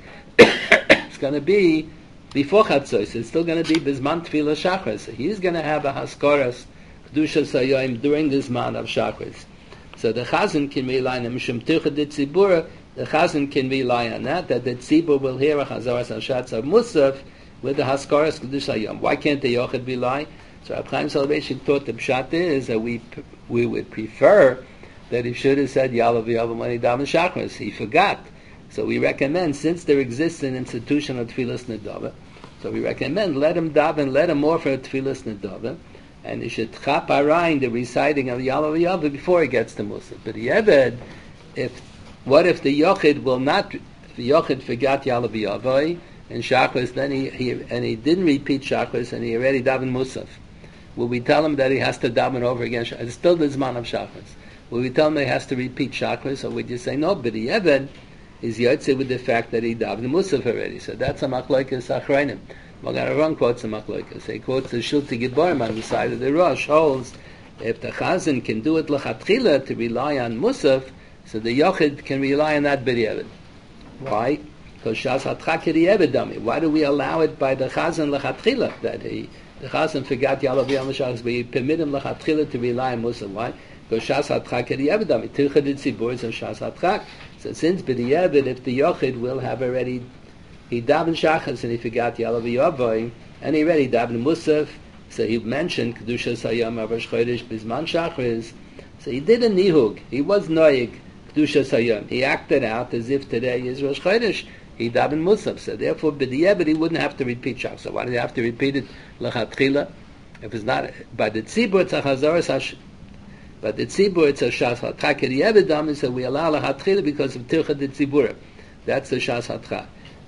It's going to be before Chatzos. It's still going to be Bizman Tefillah Shachris. So he's going to have a Haskaras Kedushas Hayom during this man of Shachris. So the Chazan can rely on Mishum Tircha de Tzibura. The Chazan can rely on that, that the Tzibur will hear a Chazaras Hashatz of Musaf with the Haskaras Kedushas Hayom. Why can't the Yochid rely? So Reb Chaim Soloveitchik thought the pshat is that we we would prefer that he should have said Yalav Yavim when he davened Shachris. He forgot. So we recommend, since there exists an institution of Tfilas Nedava, so we recommend let him daven, let him offer Tfilas Nedava, and he should chap arayin the reciting of Yalav Yavim before he gets to Musaf. But the Eved, if what if the Yochid will not? If the Yochid forgot Yalav Yavim and Shachris, then he, he and he didn't repeat Shachris and he already davened Musaf. Will we tell him that he has to daven over again? It's still the Zman of Shachris. Will we tell him he has to repeat Shachris, or would you say no? But the Eved is Yotze with the fact that he davened Musaf already. So that's a Machlokes Achrayim. Magen Avraham quotes a Machlokes. He quotes the Shulti Gitborim on the side of the Rosh holds if the Chazan can do it l'chatchila to rely on Musaf, so the Yochid can rely on that b'diavad. Why? Because Shas Hatcha K'di Eved Dami. Why do we allow it by the Chazan l'chatchila that he the Chazan forgot Yalav Yom Shachris, we permit him l'chatchila to rely on Musaf? Why? Because Shas Hatcha K'di Eved Dami. Tircha de Tzibur is a Shas Hatcha. So since b'diavad, if the Yochid will have already he davened Shachris and he forgot Yalav Yavai and he already davened Musaf, so he mentioned Kedushas Hayom of Rosh Chodesh Bizman Shachris. So he did a nihug. He was noyig Kedushas Hayom. He acted out as if today is Rosh Chodesh. He davened Musaf. So therefore, b'diavad, he wouldn't have to repeat Shachris. So why do you have to repeat it l'chatchila? If it's not by the tzibur, it's a chazaras hash. But the tzibur, it's a shas hatcha k'diavad dami. So we allow l'chatchila because of tircha de tzibura. That's the shas hatcha.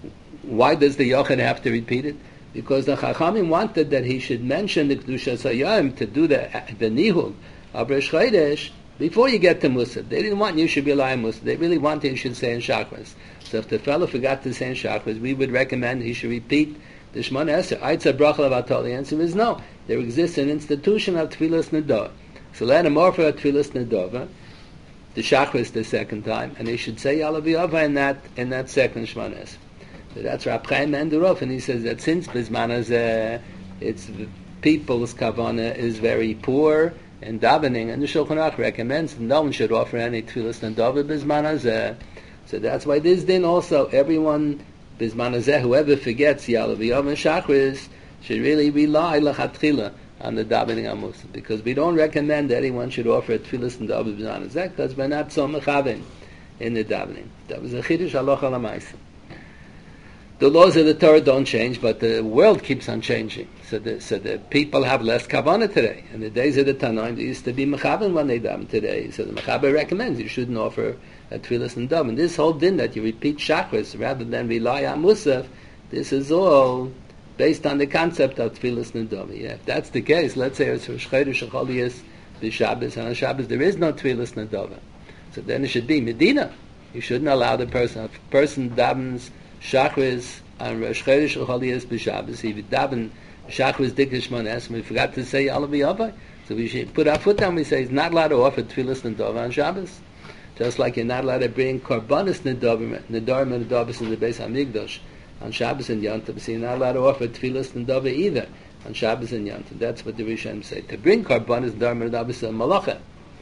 Why does the Yochid have to repeat it? Because the Chachamim wanted that he should mention the Kedushas Hayom to do the the nihug of Rosh Chodesh before you get to Musaf. They didn't want you should be lying Musaf. They really wanted you should say in Shachris. So if the fellow forgot to say in Shachris, we would recommend he should repeat The Shemona Esrei, Eitza Bracha Levatol, the answer is no. There exists an institution of Tfilas Nedava. So let him offer a Tfilas Nedava, the Shachris the second time, and he should say Yalav Yava in that, in that second Shemona Esrei. So that's Rab Chaim Menderov, and he says that since Bizman Hazeh, it's the people's Kavanah is very poor, and davening, and the Shulchan Aruch recommends that no one should offer any Tfilas Nedava Bizman Hazeh. So that's why this din also, everyone, Bizman Hazeh, whoever forgets Yalav Yava and Shachris, should really rely L'chatchila on the davening on Musaf, because we don't recommend that anyone should offer a Tfilas Nedava Bizman Hazeh, because we're not so mechavin in the davening. That was a Chiddush Halacha L'maisa. The laws of the Torah don't change, but the world keeps on changing. So the, so the people have less kavanah today. In the days of the Tanoim, there used to be mechaber when they daven today. So the mechaber recommends you shouldn't offer a tfilas and dove. And this whole din that you repeat shachris rather than rely on musaf, this is all based on the concept of tfilas and dove. Yeah, if that's the case, let's say it's Rosh Chodesh Cholius, the Shabbos, and on Shabbos there is no tfilas and dove. So then it should be Medina. You shouldn't allow the person, if a person davens Shachris and Rosh Chodesh Cholius b'Shabbos, he would daven Shachris Dikkish Shemona Esrei. We forgot to say Yalav Yava, so we should put our foot down. We say he's not allowed to offer Tfilas Nedava on Shabbos, just like you're not allowed to bring Korbanos Nedava, Nedarim and Nedavos in the Beis Hamikdash on Shabbos and Yom Tov. So you're not allowed to offer Tfilas Nedava either on Shabbos and Yom Tov. That's what the Rishonim say. To bring Korbanos Nedarim and Nedavos is a malacha.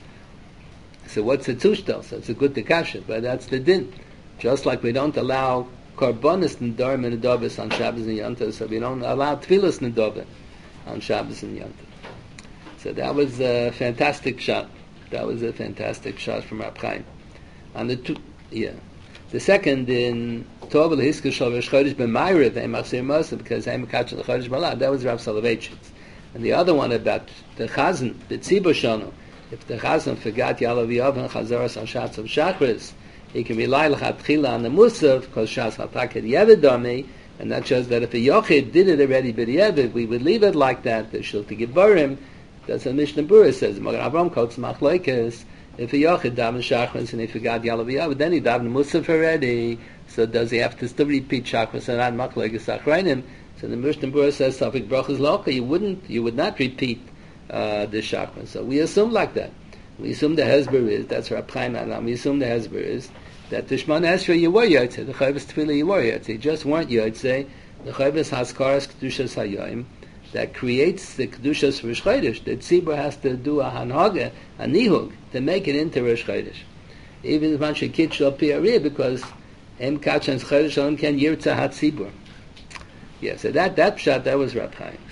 So what's the tushtel? So it's a good tekasha, but that's the din. Just like we don't allow Korbanos Nedarim and Nedavos on Shabbos and Yom Tov, so we don't allow Tfilas Nedava on Shabbos and Yom Tov. So that was a fantastic shot. That was a fantastic shot from Rab Chaim. And the two, yeah. The second in Tov L'Hisker Shal Rosh Chodesh B'Mayrev Ein Machzir Moshe, because Ein Mekatcher L'Chodesh Malad. That was Rav Soloveitchik. And the other one about the Chazan, the Tzibur Shano. If the Chazan forgot Yalav Yava and Chazaras on Shatz of Shachris, he can rely l'chatchila on the Musaf, because Shas Hataked Yevid Dami, and that shows that if a Yochid did it already b'Yevid, we would leave it like that. The Shilti Gebarim, that's what Mishnah Berurah says. Magen Avraham quotes Machlokes. If a Yochid daven Shachris and he forgot Yalav Yava, then he daven Musaf already. So does he have to still repeat Shachris and not Machlokes Achreinim? So the Mishnah Berurah says Safik Brachas Locha. You wouldn't, you would not repeat uh, the Shachris. So we assume like that. We assume the Hezber is, that's Rab Chaim Adam, we assume the Hezber is, that the Shemona Esrei you were Yotzei, the Chayvus Tefillah you were Yotzei, you just weren't Yotzei, the Chayvus Haskaras Kedushas Hayoim, that creates the Kedushas Rosh Chodesh, the Tzibur has to do a Hanhaga, a Nihug, to make it into Rosh Chodesh. Even if man should kitch up here, because Em Kachan's Chodesh Shalom Ken Yirtzah HaTzibur. Yeah, so that, that pshat, that was Rab Chaim's.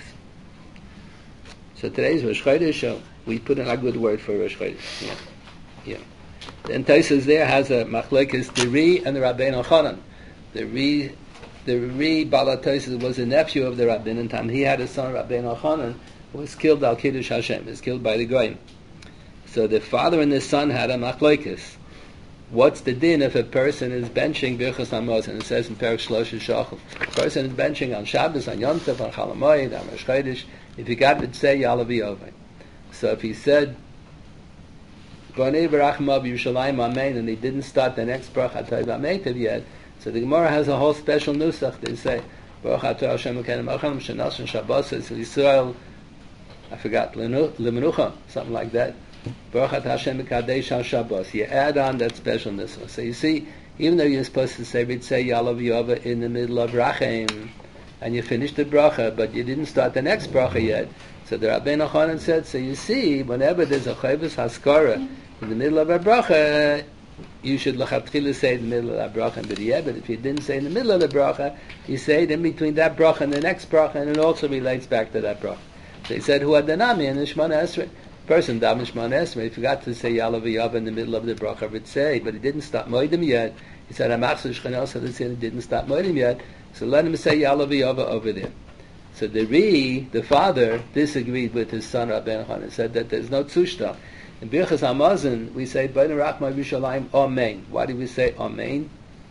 So today's Rosh Chodesh, so we put in a good word for Rosh Chodesh. Yeah, yeah. Then Tosfos there has a machlokes, the Ri and the Rabbeinu Chanan. The Ri, the Ri Bala Tosfos was a nephew of the Rabbeinu Tam. He had a son, Rabbeinu Chanan, who was killed al Kiddush Hashem, was killed by the Goyim. So the father and the son had a machlokes. What's the din if a person is benching Birchas Hamazon? It says in Perek Shlosh Shachal. A person is benching on Shabbos, on Yom Tov, on Chol Hamoed, on Rosh Chodesh. If he got to say Yalav Yava. So if he said Bonei Barachmav Yerushalayim Amen, and he didn't start the next bracha Tov Ameitav yet, so the Gemara has a whole special nusach. They say Baruch Atah Hashem Elokeinu Melech Haolam Shenasan Shabbos Yisrael. I forgot Lemenucha, something like that. Baruch Atah Hashem Mekadesh Al Shabbos. You add on that special nusach. So you see, even though you're supposed to say we'd say Yalav Yava in the middle of Rachem, and you finished the bracha, but you didn't start the next bracha yet. So the Rabbeinu Chanan said, so you see, whenever there's a Chayvus Haskara in the middle of a bracha, you should l'chatchila say in the middle of that bracha and b'diyeh, but if you didn't say in the middle of the bracha, you say it in between that bracha and the next bracha, and it also relates back to that bracha. So he said, who had the nami in the Shemona Esrei? Person daven Shemona Esrei, he forgot to say Yalav Yava in the middle of the bracha, would say, but he didn't stop moedim yet. He said, Amachsu Shchanel, so he didn't stop moedim yet, so let him say Yalav Yava over there. So the Ri, the father, disagreed with his son Rabbeinu Chanan and said that there's no tzushta. In Birchas Hamazon, we say Bonei Barachmav Yerushalayim Amen. Why do we say Amen?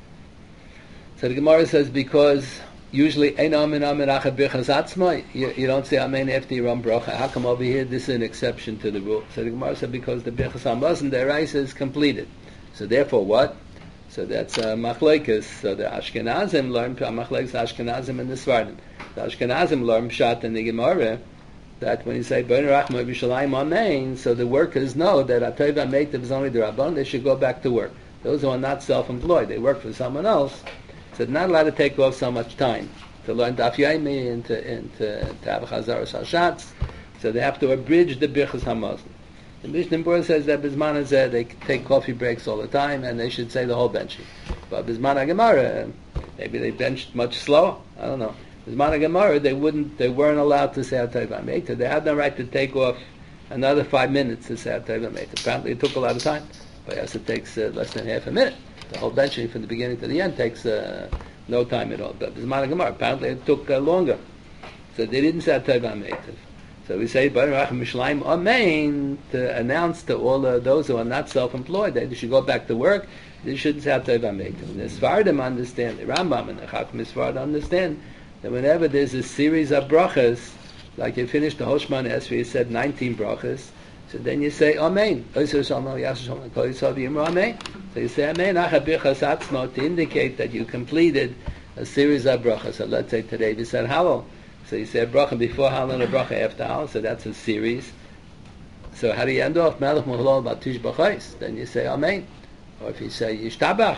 So the Gemara says because usually Ein Amen Amen Achad Birchas Atzma. You, you don't say Amen after your own bracha. How come over here this is an exception to the rule? So the Gemara said because the Birchas Hamazon, the Eraisa is completed. So therefore what? So that's uh, machlokes. So the Ashkenazim learn machlokes Ashkenazim and the Sfardim. The Ashkenazim learn Pshat in the Gemara that when you say Ben Rachma B'Shalayim Amen, so the workers know that Atayv HaMeitiv is only the Rabban, they should go back to work. Those who are not self-employed, they work for someone else, so they're not allowed to take off so much time to learn Daf Yomi and to, and to, to have Chazaros Hashatz, so they have to abridge the Birchas Hamazon. The Mishnah Berurah says that Bisman Hazeh, they take coffee breaks all the time, and they should say the whole benching. But Bisman HaGemara, maybe they benched much slower, I don't know. Bisman HaGemara, they wouldn't, they weren't allowed to say Atayv HaMeitiv. They had no right to take off another five minutes to say Atayv HaMeitiv. Apparently it took a lot of time. But yes, it takes uh, less than half a minute. The whole benching from the beginning to the end takes uh, no time at all. But Bisman HaGemara, apparently it took uh, longer. So they didn't say Atayv HaMeitiv. So we say Baruch Mishleim Amen to announce to all uh, those who are not self-employed that they should go back to work. They shouldn't say Atayv HaMeitiv. The Sfardim understand, the Rambam and the Chacham Sfardim understand that whenever there's a series of brachas, like you finished the Hoshman Esri, you said nineteen brachas, so then you say Amen. So you say Amen. So you say Amen to indicate that you completed a series of brachas. So let's say today we said Hallel. So you say a bracha before Hallel and a bracha after Hallel, so that's a series. So how do you end off? Melech Muhalol Batish B'chais. Then you say Amen. Or if you say Yishtabach,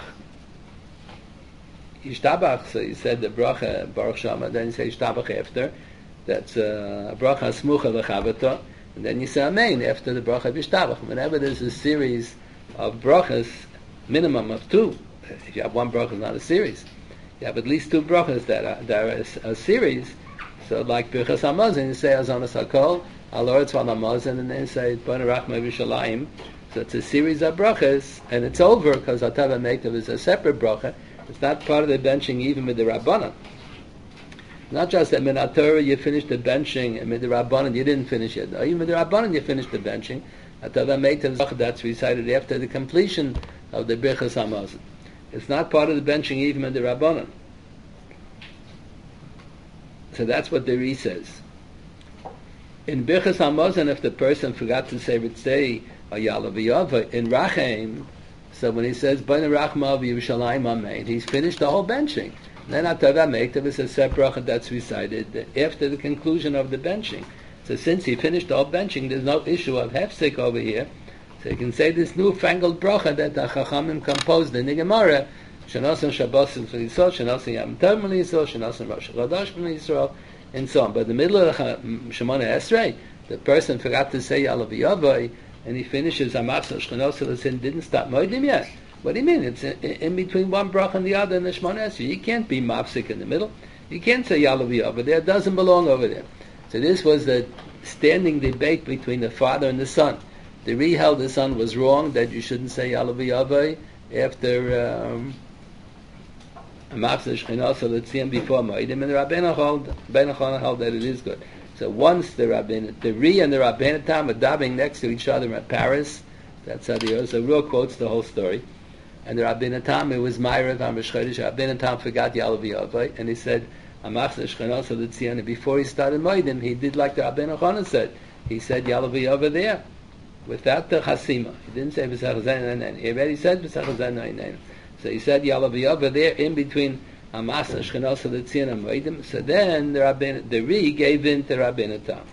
Yishtabach, so you said the bracha Baruch Shama, then you say Yishtabach after. That's uh, a bracha Smucha L'Chavata. And then you say Amen after the bracha Yishtabach. Whenever there's a series of brachas, minimum of two, if you have one bracha, it's not a series. You have at least two brachas that are, that are a, a series. So like Birchas Hamazon, you say Azonas HaKol, Aloretz Val Hamazon, and then you say B'nai Rachma B'Shalayim. So it's a series of brachas, and it's over because Atayv HaMeitiv is a separate bracha. It's not part of the benching even with the Rabbanan. Not just that in Torah you finished the benching, and with the Rabbanan you didn't finish it. No, even with the Rabbanan you finished the benching. Atayv HaMeitiv, that's recited after the completion of the Birchas Hamazon. It's not part of the benching even with the Rabbanan. So that's what the Ri says. In Birchas Hamazon, if the person forgot to say Ritzei or Yalav V'Yava, in Rachem, so when he says B'nai Rachma V'Yerushalayim Amen, he's finished the whole benching. Then Atayv HaMeitiv is a separate bracha that's recited after the conclusion of the benching. So since he finished the whole benching, there's no issue of hefsek over here. So you can say this newfangled bracha that the Chachamim composed in the Gemara, Shanasan Shabbos L'Yisrael, Shanasan Yom Tov L'Yisrael, Shanasan Rosh Chodesh L'Yisrael, and so on. But in the middle of Shemona Esrei, the person forgot to say Yalav V'Yavai, and he finishes Hamatzah Shchanosa and didn't stop Moedim yet. What do you mean? It's in, in between one bracha and the other in the Shemona Esrei. You can't be mafsik in the middle. You can't say Yalav V'Yavai there. It doesn't belong over there. So this was the standing debate between the father and the son. The Ri held the son was wrong, that you shouldn't say Yalav V'Yavai after um, Mafseh Shchinosa L'Tzion before Moedim, and the Rabbeinu held, held that it is good. So once the Rabbeinu, the Ri and the Rabbeinu Tam are dabbing next to each other in Paris, that's how the Yosef quotes the whole story. And the Rabbeinu Tam, it was Ma'ariv HaMrosh Chodesh, Rabbeinu Tam forgot Yalav V'Yavai, and he said, Mafseh Shchinosa L'Tzion, and before he started Moedim, he did like the Rabbeinu Chana said. He said Yalav V'Yavai there, without the Chasima. He didn't say B'sach Zayin. He already said B'sach Zayin. So he said Yalav V'Yavai there in between Hamasa Shchinosa L'Tzion and Moedim. So then the Rabbeinu, the Ri gave in to Rabbeinu Tam.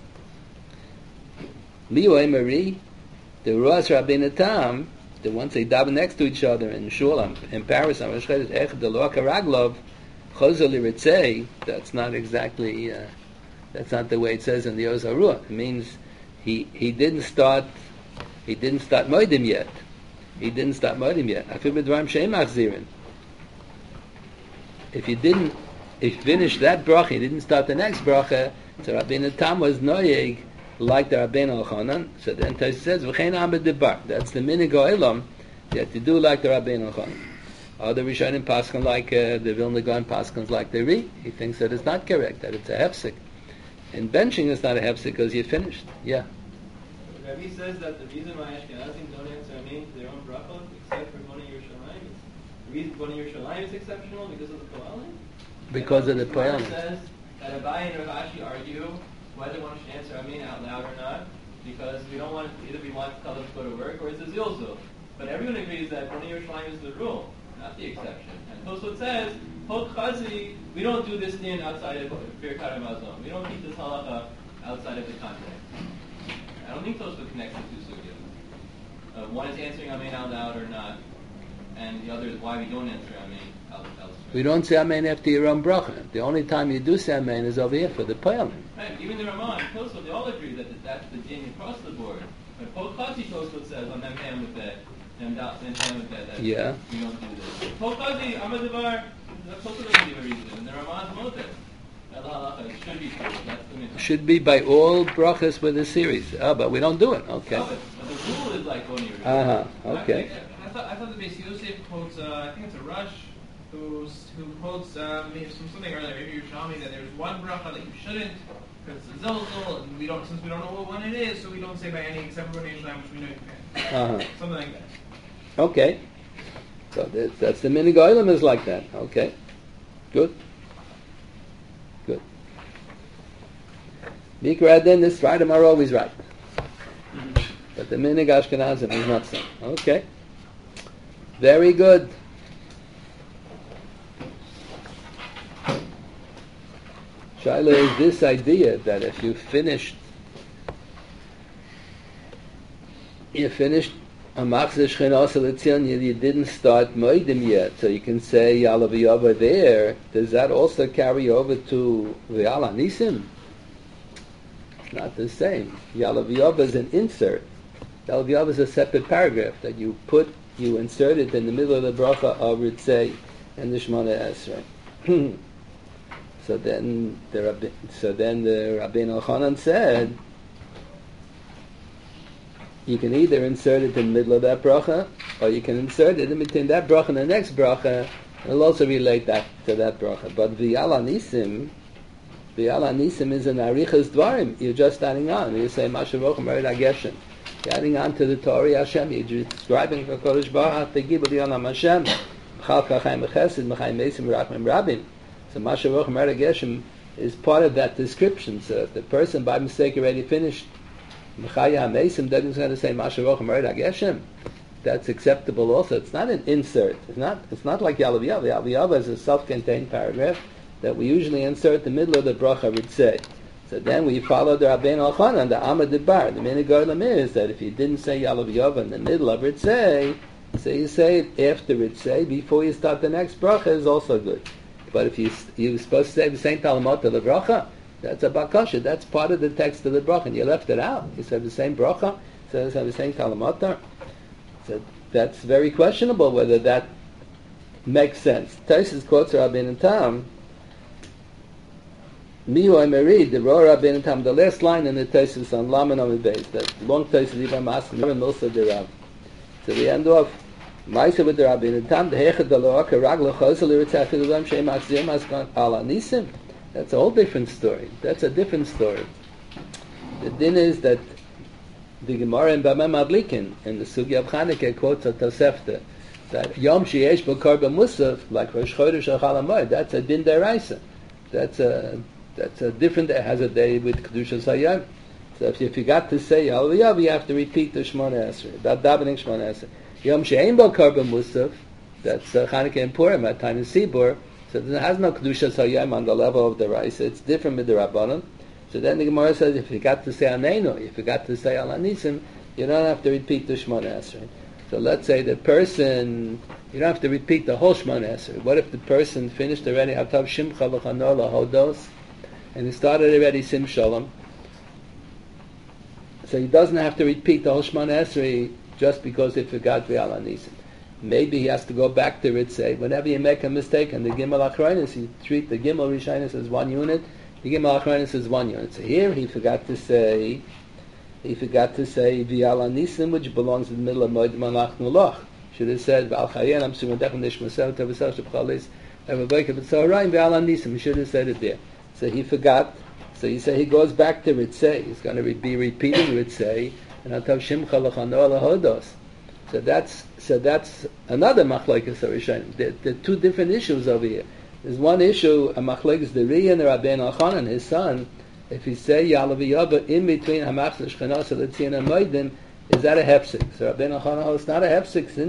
Liu Emari, the Rosh Rabbeinu Tam, the ones they daven next to each other in Shulam, in Paris, on Rosh Chodesh Echad Lo Karaglov, Chozer L'Ritzei. That's not exactly. Uh, that's not the way it says in the Yosef Ruach. It means he he didn't start. He didn't start Moedim yet. He didn't start Moedim yet. Afil b'dvarim she'em machzirin. If you didn't, if you finished that bracha, you didn't start the next bracha. So Rabbeinu Tam was noyeg like the Rabbeinu Elchanan. So then Tosh says v'chein am b'debar. That's the minig ha'olam that you do like the Rabbeinu Elchanan. Other Rishonim paskin like uh, the Vilna Gaon paskins like the Ri. He thinks that it's not correct, that it's a hefsek. In benching, it's not a hefsek because you finished. Yeah. Rabbi says that the reason why Ashkenazim don't answer Amen to their own brachot, except for B'nai Yerushalayim, is the reason B'nai Yerushalayim is exceptional because of the Po'alim. Because of the Po'alim. It says that Abai and Rav Ashi argue whether one should answer Amen out loud or not, because we don't want to, either we want to tell them to go to work or it's a zilzul. But everyone agrees that B'nai Yerushalayim is the rule. not the exception. And Tosfot says, Hok Chazi, we don't do this din outside of Birkat HaMazon. We don't keep this halacha outside of the context. I don't think Tosfot connects the two sugyas. Uh, one is answering Amen out loud or not, and the other is why we don't answer Amen out loud. We don't say Amen after your own bracha. The only time you do say Amen is over here for the Payalin. Right, even the Ramah and Tosfot, they all agree that that's the din across the board. But Hok Chazi Tosfot says on Mem Ham with that, and Ham with that, that Yeah. we don't do this. Hok Chazi, Amadavar, that's also doesn't give a reason. And the Ramah's motive. That halacha, it should be true. That's the mitzvah. Should be by all brachas with a series. Oh, but we don't do it. Okay. No, but, but the rule is like going to Uh huh. Okay. I, I, thought, I thought the Beis Yosef quotes, uh, I think it's a Rush, who's, who quotes um, maybe from something earlier, maybe you're showing me that there's one bracha that you shouldn't, because it's a zolzol, and we don't, since we don't know what one it is, so we don't say by any except for Nation which we know you can. Uh huh. Something like that. Okay. So that, that's the minig oilam is like that. Okay. Good. Good. Mikra then this Friday are always right. But the minig Ashkenazim is not so. Okay. Very good. Shaila is this idea that if you finished you finished a Machzeh Shechina Asel you, you didn't start Moedim yet, so you can say Yalav Yava there. Does that also carry over to V'Yala Nisim? It's not the same. Yalav Yava is an insert. Yalav Yava is a separate paragraph that you put, you insert it in the middle of the bracha of Ritzei and the Shemona Esrei. So then the Rabbi, so then the Rabbeinu Elchanan said, you can either insert it in the middle of that bracha, or you can insert it in between that bracha and the next bracha, and it'll also relate that to that bracha. But V'Yala Nisim, V'Yala Nisim is an Arichas Dvarim. You're just adding on. You say Mashavochem Merid HaGeshem. You're adding on to the Torah Hashem. You're describing the Kodesh Baruch HaTegib L'Yonam Hashem. M'chal Kachayim M'chesed, M'chayim Mesim M'rachmim Rabim. So Mashavochem Merid HaGeshem is part of that description. So if the person by mistake already finished Mechaya HaMesim, then he's going to say Mashavochem Merid HaGeshem. That's acceptable also. It's not an insert. It's not It's not like Yalav Yava. Yalav Yava is a self-contained paragraph that we usually insert in the middle of the bracha Ritzei. So then we follow the Rabbeinu Elchanan, the Amad Debar. The minig oilam is that if you didn't say Yalav Yava in the middle of Ritzei, so you say it after Ritzei, before you start the next bracha is also good. But if you you were supposed to say the same Talamot to the bracha, that's a bakasha. That's part of the text of the bracha, and you left it out. You said the same bracha, so you said the same Talamot. So that's very questionable whether that makes sense. Taisus quotes Rabbeinu Tam. Mihu Emerid, the Roh Rabbeinu Tam, the last line in the Taisus on Laman Amid Beis, that long Taisus Ibn Mas, Mira Milsa de Rav. So we end off Maisa with the Rabbeinu Tam, the Hechad Daloaka Ragla Chosel Iritzach Ilam Shem Atzim Askan Ala Nisim. That's a whole different story. That's a different story. The din is that the Gemara in Bameh Madlikin in the Sugi of Chanukah quotes a Tosefta that Yom Sheyesh B'Kar B'Musaf, like Rosh Chodesh or Chol Hamoed, that's a din deraisa. That's a that's a different. It has a day with Kedushas Hayom. So if you forgot to say Yalav, you have to repeat the Shmona Esrei. That davening Shmona Esrei. Yom She'ein B'Kar B'Musaf, that's uh, Chanukah and Purim at time in Sibur. So it has no Kedushas Hayom on the level of the Raisa. It's different with the Rabbanon. So then the Gemara says, if you forgot to say Aneinu, if you forgot to say Al Anisim, you don't have to repeat the Shmona Esrei. So let's say the person, you don't have to repeat the whole Shmona Esrei. What if the person finished already Hatav Shimcha L'Chanor L'Hodos, and he started already Sim Shalom? So he doesn't have to repeat the whole Shmona Esrei just because he forgot the Al Anisim. Maybe he has to go back to Ritzei. Whenever you make a mistake on the Gimel Achronis, you treat the Gimel Rishonis as one unit, the Gimel Achronis as one unit. So here he forgot to say, he forgot to say V'Yal Anisim, which belongs in the middle of Moed Malach Nulach. Should have said V'Al Chayen Am Sumedechem Nishmasel Tavasel Shepchalis Evavayke B'Tzoraim V'Al Anisim. He should have said it there. So he forgot. So you say he goes back to Ritzei. He's going to be repeating Ritzei and Atav Shimcha L'Chanor L'Hodos. So that's so that's another machlokes Rishonim. There are two different issues over here. There's one issue, a machlokes the Ri and the Rabbeinu Elchanan, his son. If you say Yalav Yava in between Hamachzeh Shchenas Letzion and Moedim, is that a hefsek? So Rabbeinu Elchanan holds not a hefsek since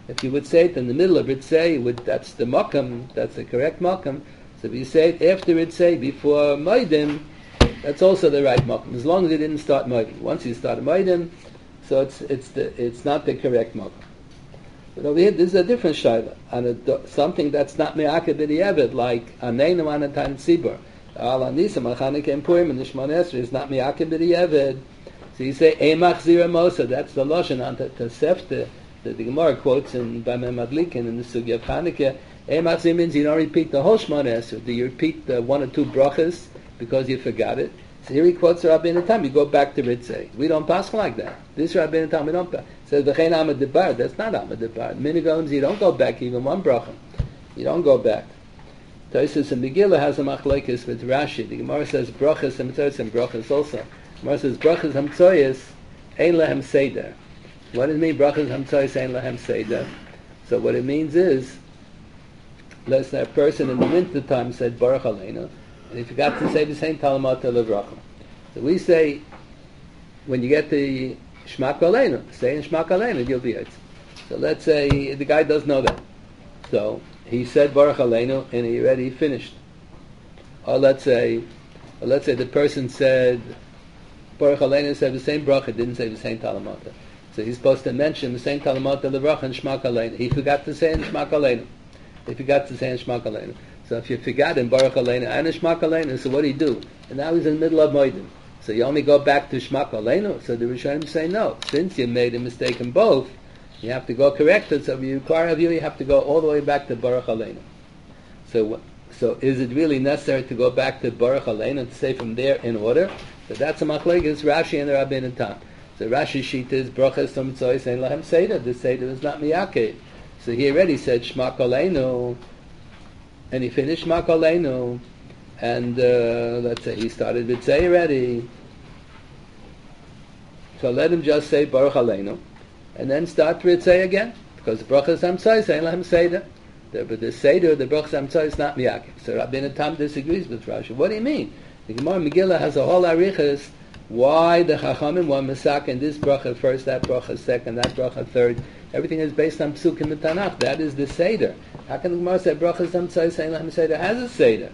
If you would say it in the middle of Ritzei, would that's the makam, that's the correct makam. So if you say it after Ritzei, before Moedim, that's also the right makam. As long as you didn't start Moedim. Once you start Moedim, so it's it's the it's not the correct makam. But over here, this is a different shayla, and a, something that's not me'aked b'di'evet, like aneinu anatan tzibur. Al anisa machanik and purim and nishman esrei is not me'aked b'di'evet. So you say emach zira mosa. That's the lashon on the Tosefta that the Gemara quotes in Bamei Madlikin in the Sugya of Chanukah. Emach zira means you don't repeat the whole shman esrei. Do you repeat the one or two brachas because you forgot it? So here he quotes Rabbeinu Tam. You go back to Ritzei. We don't pass like that. This Rabbeinu Tam we don't pass. Says v'chein Amud Debar. That's not Amud Debar. Minigolams you don't go back even one bracha. You don't go back. Tosfos and Megillah has a machlokes with Rashi. The Gemara says brachas and mitzvahs and brachas also. The Gemara says brachas hamtzoyes ein lahem seder. What does it mean brachas hamtzoyes ein lahem seder? So what it means is, let's say a person in the winter time said Baruch Aleinu, and he forgot to say the same Talamat Levracha. So we say, when you get the Shmak Aleinu, say in Shmak Aleinu, you'll be it. So let's say the guy doesn't know that. So he said Baruch Aleinu, and he already finished. Or let's say, or let's say the person said Baruch Aleinu, said the same bracha, didn't say the same Talamat. So he's supposed to mention the same Talamat Levracha and Shmak Aleinu. He forgot to say in Shmak Aleinu. He forgot to say in Shmak Aleinu. So if you forgot in Baruch Aleinu and Shmak Aleinu, so what do you do? And now he's in the middle of Moedim. So you only go back to Shmak Aleinu? So the Rishonim say no. Since you made a mistake in both, you have to go correct it. So if you require of you, you have to go all the way back to Baruch Aleinu. So so is it really necessary to go back to Baruch Aleinu to say from there in order? So that's a machlokes Rashi and the Rabbeinu Tam. So Rashi sheet is brachas mitzvahs ein lahem seder. The seder is not miyakeh. So he already said Shmak Aleinu, and he finished Shmak Aleinu, and uh, let's say he started Ritzei already. So let him just say Baruch Aleinu, and then start Ritzei again, because the brachas hamtzos ein lahem seder. But the seder, the brachas hamtzos is not miyakeh. So Rabbeinu Tam disagrees with Rashi. What do you mean? The Gemara Megillah has a whole arichas why the Chachamim want Masak and this bracha first, that bracha second, that bracha third. Everything is based on Psukim and Tanakh. That is the Seder. How can the Gemara say bracha Zamtzai saying Lahem Seder has a Seder?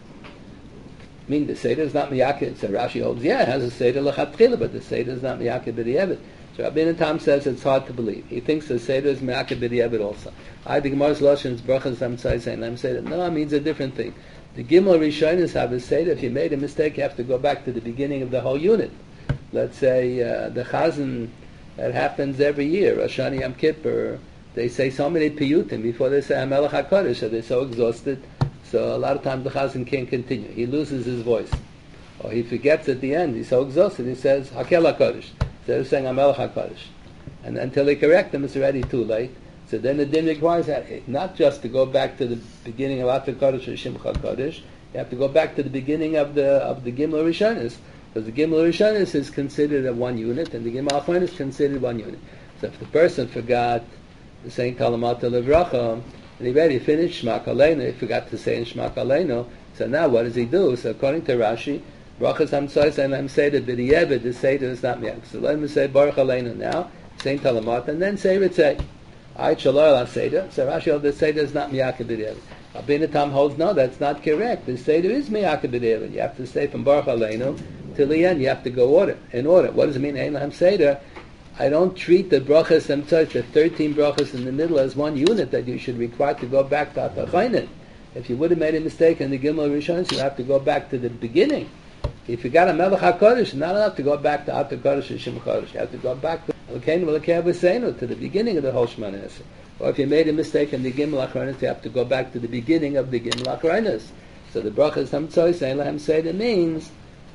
I mean, the Seder is not Miyakeh. So Rashi holds, yeah, it has a Seder L'chatchila, but the Seder is not Miyakeh B'di'evet. So Rabbeinu Tam says it's hard to believe. He thinks the Seder is Miyakeh B'di'evet also. I, the Gemara's Lashon is bracha Zamtzai saying Lahem Seder. No, it means a different thing. The Gimel Rishonis have a Seder. If you made a mistake, you have to go back to the beginning of the whole unit. Let's say uh, the Chazan, that happens every year, Rosh Hashanah Yom Kippur, they say so many piyutim before they say HaMelech HaKadosh, so they're so exhausted, so a lot of times the Chazan can't continue. He loses his voice. Or he forgets at the end, he's so exhausted, he says Hakel HaKadosh, instead of saying HaMelech HaKadosh. And until they correct him, it's already too late. So then the din requires that, not just to go back to the beginning of Atar Kadosh or Shimcha Kadosh, you have to go back to the beginning of the of the Gimel Rishonis. Because the Gimel Rishonis is considered a one unit, and the Gimel Achronis is considered one unit. So if the person forgot the saying Kalamata Levracha, and he already finished Shmak Aleinu, he forgot to say in Shmak Aleinu, so now what does he do? So according to Rashi, Brachas Hamtzos and Lahem Seder B'di'evet, the Seder is not miyakeh. So let him say Baruch Aleinu now, saying Kalamata, and then say Ritzei. Ayat Shalor Al Seder. So Rashi holds the Seder is not miyakeh B'di'evet. Rabbeinu Tam holds no, that's not correct. The Seder is miyakeh B'di'evet. You have to say from Baruch Aleinu till the end, you have to go order in order. What does it mean? Ein lahem seder. I don't treat the brachas and the thirteen brachas in the middle as one unit that you should require to go back to Atachaynin. If you would have made a mistake in the Gimel Rishonis, you have to go back to the beginning. If you got a Melech HaKadosh, not enough to go back to Atar Kadosh and Shim Kadosh. You have to go back to Elokeinu V'Elokei Avosseinu, to the beginning of the whole Shemona Esrei. Or if you made a mistake in the Gimel Achronis, you have to go back to the beginning of the Gimel Achronis. So the brachas Hamtzos Ein Lahem Seder means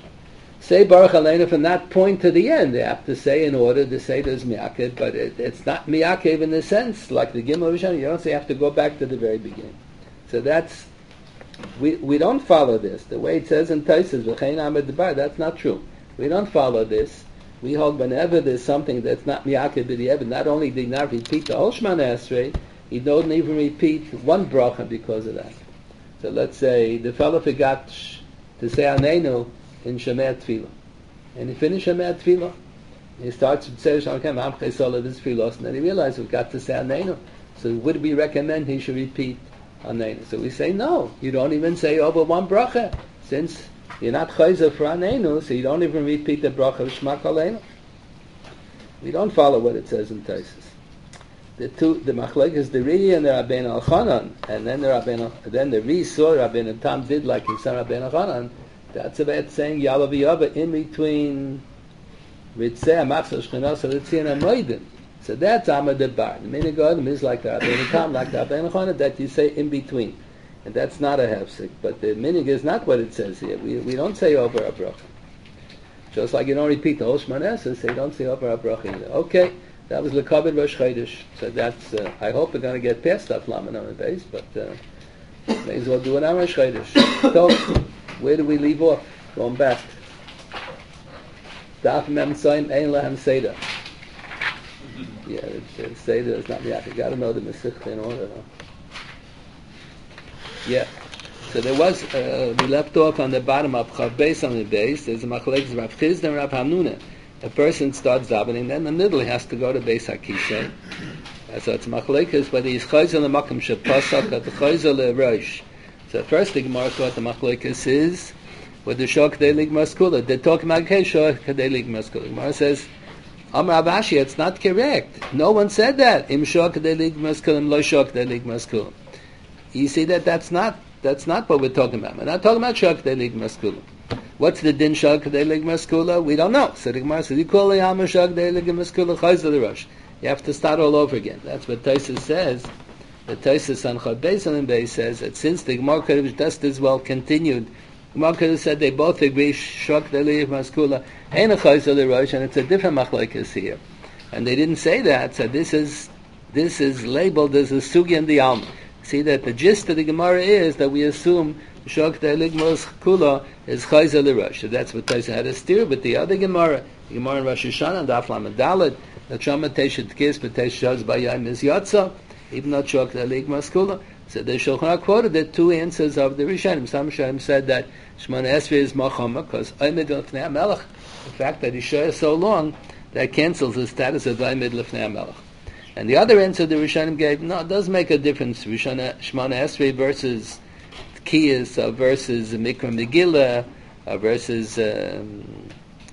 say Baruch Aleinu from that point to the end. They have to say in order. The Seder is miyakeh, but it, it's not miyakeh in the sense like the Gimel Rishon. You don't say you have to go back to the very beginning. So that's we we don't follow this. The way it says in Tosfos, V'chein Amud Debar, that's not true. We don't follow this. We hold whenever there's something that's not miyakeh b'di'evet, not only did he not repeat the whole Shemona Esrei, he don't even repeat one bracha because of that. So let's say the fellow forgot to say Aneinu in Shemei Tefillah, and he finished Shemei Tefillah. He starts with Tzedek Shalom Kem Amchei Sola this Tefillah, and then he realized we've got to say Aneinu. So would we recommend he should repeat Aneinu? So we say no. You don't even say over one bracha, since you're not chayzer for Aneinu, so you don't even repeat the bracha of Shema Koleinu. We don't follow what it says in Taisus. The two, the machlek is the Ri and the Rabbeinu Elchanan, and then the Rabbeinu, then the Ri saw Rabbeinu Tam did like his son Rabbeinu Elchanan. That's about saying Yalav Yava in between Ritzeh Machzor Shchenos Ritzeh and Amoidim. So that's Amad Debar. The Minig Adam is like the Rabbeinu Tam, like the Rabbeinu Elchanan, that you say in between, and that's not a hefsek. But the Minig is not what it says here. We we don't say over a bracha. Just like you don't repeat the whole Shemona Esrei, so you don't say over a bracha either. Okay, that was Lekavod Rosh Chodesh. So that's, uh, I hope we're going to get past that Laman on the base, but uh, may as well do it on Rosh Chodesh. So, where do we leave off? Going back. Daf Mem Soim Ein Lahem Seder. Yeah, the Seder is not yet. You got to know the Masechta in order. Huh? Yeah. So there was, uh, we left off on the bottom of Chav Beis on the base. There's a machlekes Rav Chizda and Rav Hamnuna. A person starts davening, then in the middle he has to go to Beis HaKisei. Uh, so it's machlekes whether he's chayzer l'makom shepasak or chayzer l'rosh. So first the Gemara thought the machlekes is whether shok kadei ligmar skula. They're talking about shok kadei ligmar skula. The Gemara says, Amar Avashi, it's not correct. No one said that. Im shok kadei ligmar skula, im lo shok kadei ligmar skula. You see that that's not That's not what we're talking about. We're not talking about Shak Kadei Ligmar Skula. What's the din Shak Kadei Ligmar Skula? We don't know. So the Gemara says, "You call the Yama Shak Kadei Ligmar Skula Chayzer the Rosh." You have to start all over again. That's what Taisus says. The Taisus on Chad Beis and Beis says that since the Gemara could have just as well continued, Gemara could have said they both agree Shak Kadei Ligmar Skula ain't a Chayzer the Rosh, and it's a different machlekes here. And they didn't say that. So this is this is labeled as a sugi in the Alma. See that the gist of the Gemara is that we assume Shok De'Ligmos Kula is Chayzer L'Rosh. So that's what Taisa had to steer. But the other Gemara, the Gemara in Rosh Hashanah, and Daf Lamed Daled, that Shama Teshet Kis, but Teshet Shaz Bayayim is Yatza, even not Shok De'Ligmos Kula. So the Shulchan Aruch quoted the two answers of the Rishonim. Some Rishonim said that Shemona Esrei is Machama, because Oymid L'fnei HaMelech, the fact that Yishaya is so long, that cancels the status of Oymid L'fnei HaMelech. And the other answer the Rishonim gave, no, it does make a difference. Rishona Shemona Esrei versus Kiyas, uh, versus Mikra Megillah, uh, versus um,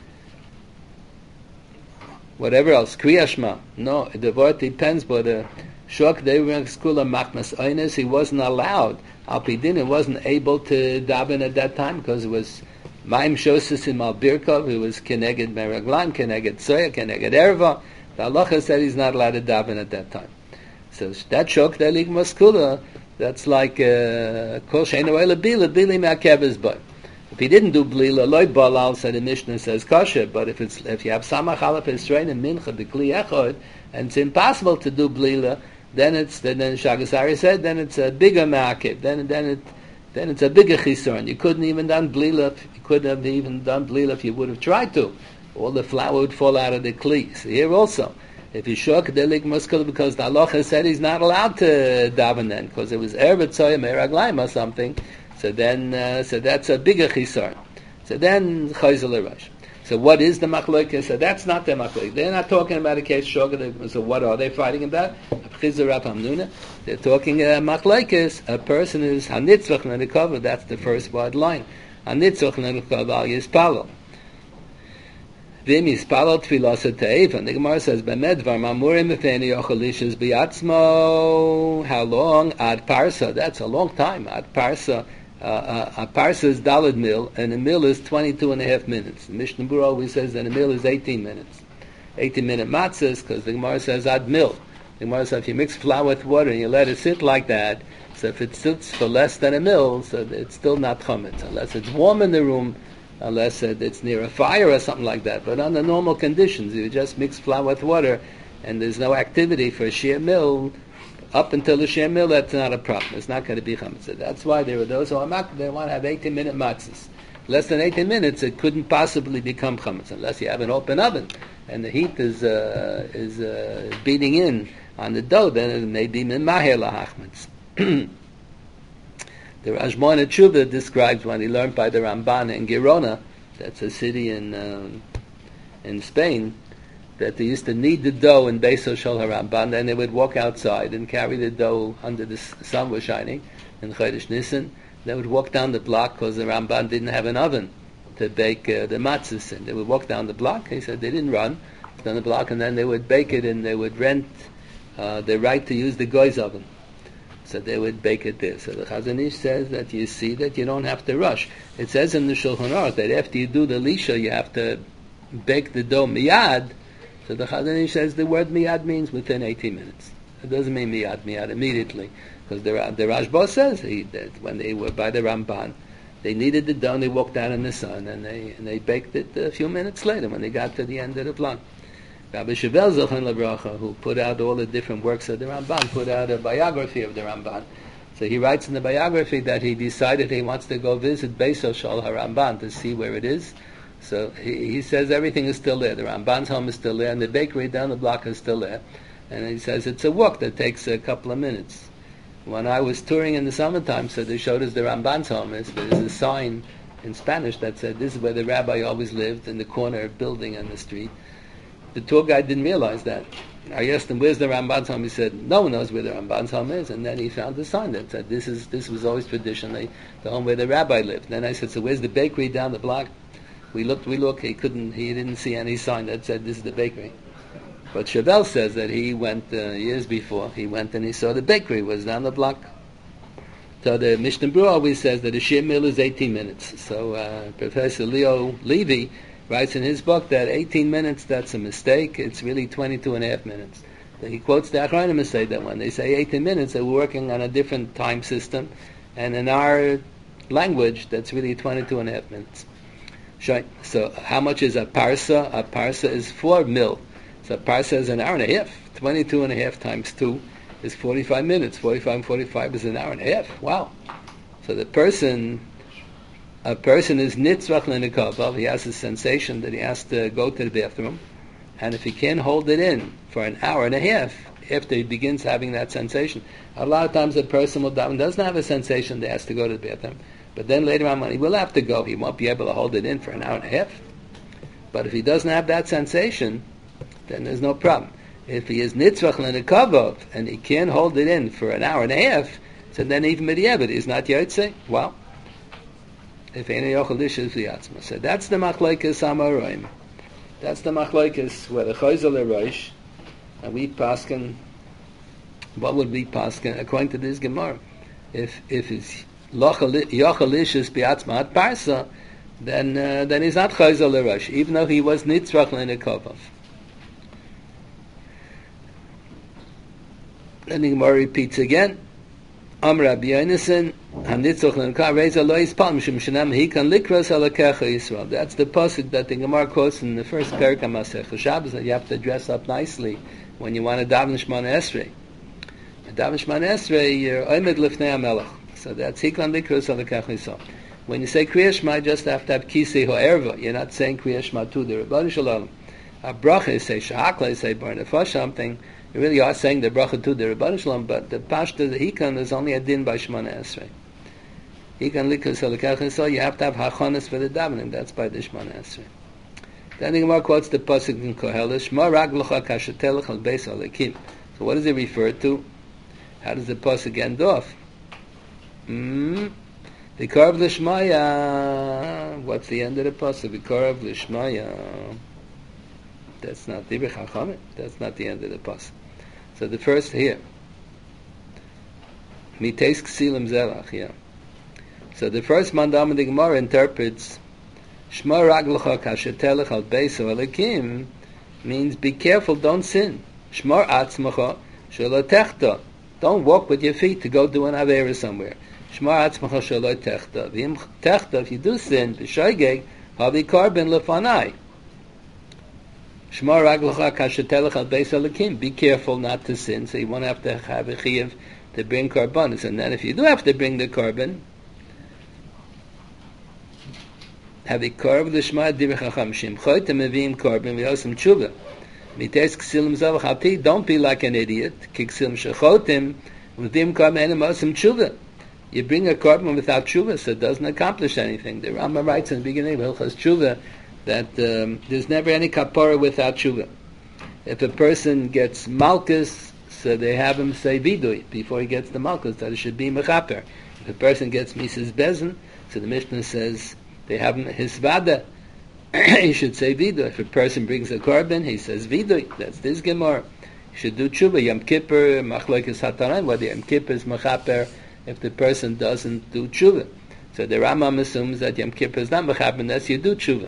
whatever else, Kriya Shema. No, the word depends, but the Shok De'Ligmar Skula Machmas Oynes, he wasn't allowed. Al Pidin, he wasn't able to daven at that time because it was Maim Shosus in Al Birkov, it was Keneged Meraglan, Keneged Soya, Keneged Erva. The halacha said he's not allowed to daven at that time. So that Shok De'Ligmar Skula, that's like Kol She'ein Oila Bila, Bili Me'akev Bo. If he didn't do Blila, Loi Balal, said the Mishnah says kosher, but if it's if you have Samach Halaf Yisrael and Mincha, the Kli Echod, and it's impossible to do Blila, then it's, then, then Shagasari said, then it's a bigger Me'akev, then, then it, then it's a bigger Chisorn. You couldn't even done Blila, you couldn't have even done Blila if you would have tried to. All the flour would fall out of the kli. So here also, if you Shok De'Ligmar Skula, because the halacha said he's not allowed to daven then, because it was Ervet Tzoya Meraglaim or something, so then, uh, so that's a bigger chisar. So then, Chayzer L'Rosh. So what is the machlokes? So that's not the machlokes. They're not talking about a case Shok De'Ligmar. So what are they fighting about? Chizur Rav Hamnuna. They're talking uh, machlokes. A person is Hanitzvach Nenekava. That's the first word line. Hanitzvach Nenekava Al Yispalo. Vim Yispalo Tfilas Teif, and the Gemara says, "B'medvar Mamurim Mefeni Ochalishas Biatzmo." How long? Ad Parsa. That's a long time. Ad Parsa. Uh, uh, a Parsa is Daled Mil, and a mil is twenty-two and a half minutes. The Mishnah Berurah always says that a mil is eighteen minutes. eighteen minute matzahs, because the Gemara says Ad Mil. The Gemara says if you mix flour with water and you let it sit like that, so if it sits for less than a mil, so it's still not chametz, unless it's warm in the room, unless it's near a fire or something like that. But under normal conditions, you just mix flour with water, and there's no activity for a sheer mill, up until the sheer mill, that's not a problem. It's not going to be chametz. That's why there are those who are mak- they want to have eighteen minute matzahs. Less than eighteen minutes, it couldn't possibly become chametz, unless you have an open oven, and the heat is uh, is uh, beating in on the dough, then it may be min mahir lahachmetz. The Rajmona Tshuva describes when he learned by the Ramban in Girona, that's a city in um, in Spain, that they used to knead the dough in Beis Shel HaRamban, then they would walk outside and carry the dough under the sun was shining in Chodesh Nisan. They would walk down the block because the Ramban didn't have an oven to bake uh, the matzahs in. They would walk down the block. He said they didn't run down the block, and then they would bake it, and they would rent uh, the right to use the goy's oven. So they would bake it there. So the Chazon Ish says that you see that you don't have to rush. It says in the Shulchan Aruch that after you do the lisha, you have to bake the dough miyad. So the Chazon Ish says the word miyad means within eighteen minutes. It doesn't mean miyad, miyad immediately. Because the, the Rashba says he, that when they were by the Ramban, they needed the dough, and they walked out in the sun, and they and they baked it a few minutes later when they got to the end of the block. Rabbi Shevel Zochen Lebracha, who put out all the different works of the Ramban, put out a biography of the Ramban. So he writes in the biography that he decided he wants to go visit Beis Shel HaRamban to see where it is. So he, he says everything is still there. The Ramban's home is still there, and the bakery down the block is still there. And he says it's a walk that takes a couple of minutes. When I was touring in the summertime, so they showed us the Ramban's home. There's a sign in Spanish that said, this is where the rabbi always lived, in the corner building on the street. The tour guide didn't realize that. I asked him, where's the Ramban's home? He said, no one knows where the Ramban's home is. And then he found a sign that said, this is this was always traditionally the home where the rabbi lived. Then I said, so where's the bakery down the block? We looked, we looked, he couldn't, he didn't see any sign that said, this is the bakery. But Chevelle says that he went uh, years before. He went and he saw the bakery was down the block. So the Mishnah Berurah always says that a shir mill is eighteen minutes. So uh, Professor Leo Levy writes in his book that eighteen minutes, that's a mistake. It's really twenty-two and a half minutes. He quotes the Achronim and say that when they say eighteen minutes, they're working on a different time system. And in our language, that's really twenty-two and a half minutes. So how much is a parsa? A parsa is four mil. So a parsa is an hour and a half. twenty-two and a half times two is forty-five minutes. forty-five and forty-five is an hour and a half. Wow. So the person, a person is nitzrach l'nekavav. He has a sensation that he has to go to the bathroom. And if he can't hold it in for an hour and a half, after he begins having that sensation, a lot of times a person will daven doesn't have a sensation that he has to go to the bathroom. But then later on when he will have to go, he won't be able to hold it in for an hour and a half. But if he doesn't have that sensation, then there's no problem. If he is nitzvach l'nekavav and he can't hold it in for an hour and a half, so then even b'diavad he's not yotze. Well, if any yochel dishes v'yatzma. So that's the machlokes amaroim. That's the machlokes where the chayzel eroish, and we paskin. What would we paskin according to this gemara? If if it's yochel dishes v'yatzma at parsa, then uh, then he's not chayzel eroish, even though he was nitzvach l'nekavav. Then the Gemara repeats again. Am Rabbi Yonasan, Hanitzoch L'Nekah Reza Lo Yispal Mishum Shenam Hikan Likros Alakecha Yisrael. That's the pasuk that the Gemara quotes in the first Perek HaMasech Shabbos, that you have to dress up nicely when you want to daven Shemona Esrei. Daven Shemona Esrei, you're Omed Lifnei HaMelech. So that's Hikan Likros Alakecha Yisrael. When you say Kriya Shema, you just have to have Kisei Ho'erva. You're not saying Kriya Shema to the Rebbeinu Shalom. A bracha, say Shahakla, say Bar Nefesh something. You really are saying the bracha to the Rebbeinu Shalom, but the pashta, the hikan, is only a din by Shemona Esrei. Hikan likas halakach, so you have to have hachonis for the davening. That's by the Shemona Esrei. Then the Gemara quotes the pasuk in Koheles, Shma raglocha kashetelech al beis alekim. So what does it refer to? How does the pasuk end off? Hmm. The V'karav l'shmaya. What's the end of the pasuk? V'karav l'shmaya. That's not the Chachamim. That's not the end of the pasuk. So the first here, Miteis Ksilim Zelach, yeah. So the first mandam in the Gemara interprets Shma Raglocha Kashetelech Al Beiso Alekim means be careful, don't sin. Shmar Atzmacha Shelo Techta. Don't walk with your feet to go do an Avera somewhere. Shmar Atzmacha Shelo Techta. V'im Techta, if you do sin, B'shoigeg, Havi Karben Lefanai. Shmar Raglocha Kashetelech Al Beis Alekim. Be careful not to sin, so you won't have to have a chiyuv to bring karbanos. And then if you do have to bring the karban, have a karb l'shma divrei chacham shimchoy to mevim karban v'yosem tshuva. Mites ksilim zavach hati. Don't be like an idiot. Kiksilim shechotim mevim karban and mosem tshuva. You bring a karban without tshuva, so it doesn't accomplish anything. The Rambam writes in the beginning of Hilchos Tshuva that um, there's never any kapara without tshuva. If a person gets malchus, so they have him say vidui before he gets the malchus, that it should be mechaper. If a person gets Mises Bezin, so the Mishnah says they have him his vada, he should say vidui. If a person brings a korban, he says vidui. That's this Gemara. He should do tshuva. Yom Kippur, machlokes hatarim, whether Yom Kippur is mechaper if the person doesn't do tshuva. So the Rambam assumes that Yom Kippur is not mechaper unless you do tshuva.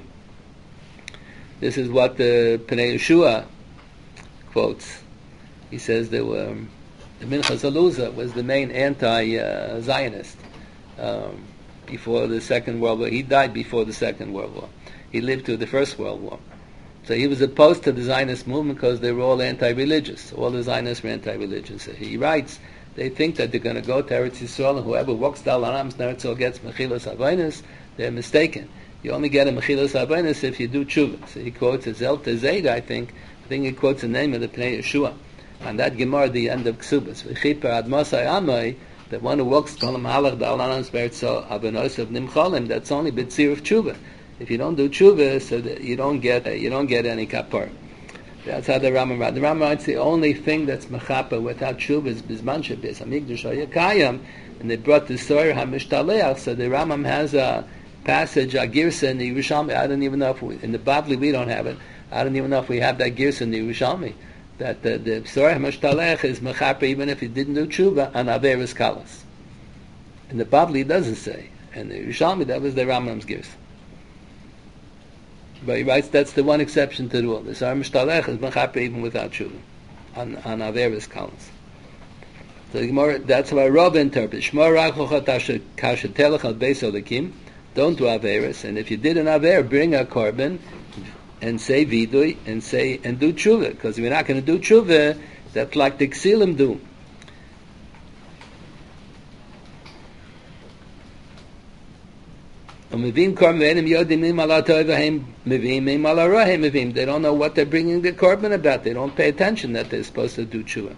This is what the Pnei Yeshua quotes. He says that um, the Minchas Aluza was the main anti-Zionist um, before the Second World War. He died before the Second World War. He lived through the First World War. So he was opposed to the Zionist movement because they were all anti-religious. All the Zionists were anti-religious. So he writes, they think that they're going to go to Eretz Yisrael, and whoever walks down Aram's Eretz Yisrael gets Mechilas Havainas. They're mistaken. You only get a Mechilas Havainas if you do tshuva. So he quotes as El Tezeid, I think. I think he quotes the name of the Pnei Yeshua. And that Gemara, the end of Ksubas. V'chiper ad Masai Amai, the one who walks Kolam Halach Dal Aram's Eretz Yisrael Avanos of Nimcholim, that's only B'tzir of tshuva. If you don't do tshuva, so that you don't get uh, you don't get any kapar. That's how the Rambam writes. The Rambam writes the only thing that's mechapa without tshuva is bizman shebis hamikdash hayakayim, and they brought the story hamishtalech. So the Rambam has a passage, a girsa in the Yerushalmi. I don't even know if we, in the Bavli we don't have it. I don't even know if we have that girsa in the Yerushalmi. That the the story hamishtalech is mechapa even if he didn't do tshuva on averis kalas. In the Bavli it doesn't say. And the Yerushalmi, that was the Rambam's girsa. But he writes that's the one exception to the rule. The Sar Mishtalech is mechaper even without tshuva on on Averis columns. So the Gemara, that's how Rav interprets. Shmor rachlocha kasher telech al beis olakim. Don't do Averis, and if you did an Aver, bring a korban and say vidui and say and do tshuva. Because if you're not going to do tshuva, that's like the ksilim do. They don't know what they're bringing the korban about. They don't pay attention that they're supposed to do tshuva.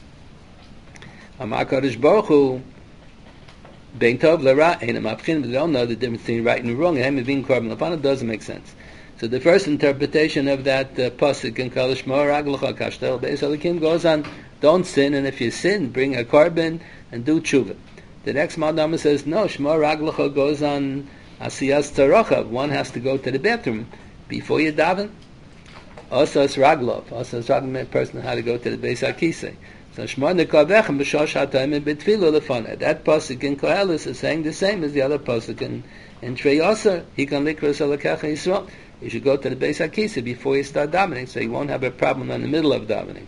They don't know the difference between right and wrong. It doesn't make sense. So the first interpretation of that uh, pasuk in Kalish Ma'arag goes on, don't sin, and if you sin, bring a korban and do tshuva. The next Madama says, no, Shmor Raglacha goes on Asiyas Tarachav. One has to go to the bathroom before you daven. Osas Raglov. Osas Raglov, a person had to go to the Beis HaKisei. So Shmor Nekavechem B'shosh HaTayim B'tfilah Lefana. That pasuk in Koheles is saying the same as the other pasuk in, in Trei Yosar. He can likros Elokecha Yisrael. You should go to the Beis HaKisei before you start davening, so you won't have a problem in the middle of davening.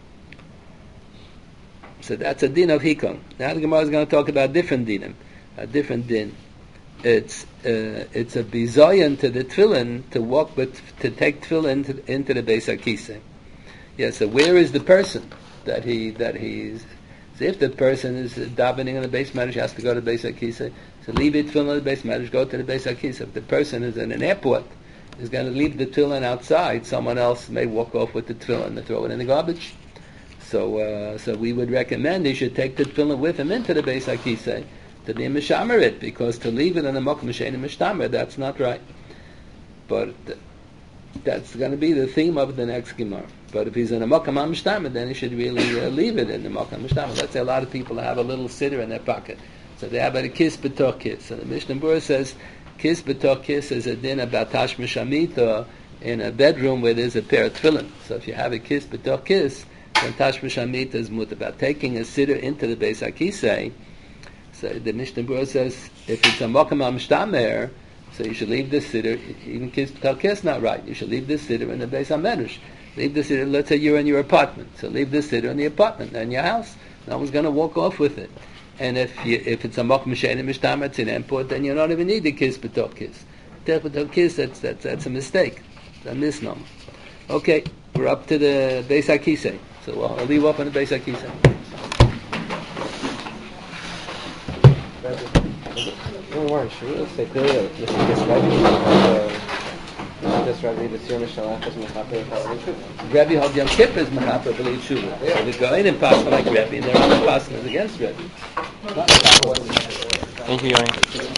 So that's a din of Hikon. Now the Gemara is going to talk about different dinim, a different din. It's uh, it's a bizayon to the tefillin to walk with to take tefillin into, into the Beis HaKisei. Yeah. So where is the person that he that he's? So if the person is davening on the Beis Medrash, he has to go to the Beis HaKisei. So leave it tefillin on the Beis Medrash, go to the Beis HaKisei. If the person is in an airport, is going to leave the tefillin outside. Someone else may walk off with the tefillin and throw it in the garbage. So, uh, so we would recommend he should take the tefillin with him into the Beis HaKisei to be mishamer it, because to leave it in a mokum she'ein mishtamer, that's not right. But th- that's going to be the theme of the next Gemara. But if he's in a mokum mishtamer, then he should really uh, leave it in the mokum mishtamer. Let's say a lot of people have a little sitter in their pocket, so they have a kiss b'tor kiss. So the Mishnah Berurah says kiss b'tor kiss is a din about tashmish shamit, or in a bedroom where there's a pair of tefillin. So if you have a kiss b'tor kiss, then tashmish shamit is mut. About taking a sitter into the Beis HaKisei, so the Mishnah Berurah says if it's a mokum mishtamer, so you should leave the sitter. Even kiss b'tor kiss not right. You should leave the sitter in the Beis HaMedrash. Leave the sitter. Let's say you're in your apartment, so leave the sitter in the apartment, in your house. No one's going to walk off with it. And if you, if it's a mokum she'ein mishtamer, it's an import, then you don't even need the kiss b'tor kiss. B'tor kiss, that's that's that's a mistake. It's a misnomer. Okay, we're up to the Beis HaKisei. So I'll leave off on the Beis HaKisei. No worries, should we say clearly that this Rebbe, this Rebbe, the Sion Shalach is mechaper b'chassid? Rebbe holds Yom Kippur is mechaper b'li tshuva. So the Goinim pass like Rebbe, and there are other passages against Rebbe. Thank you, Yorin.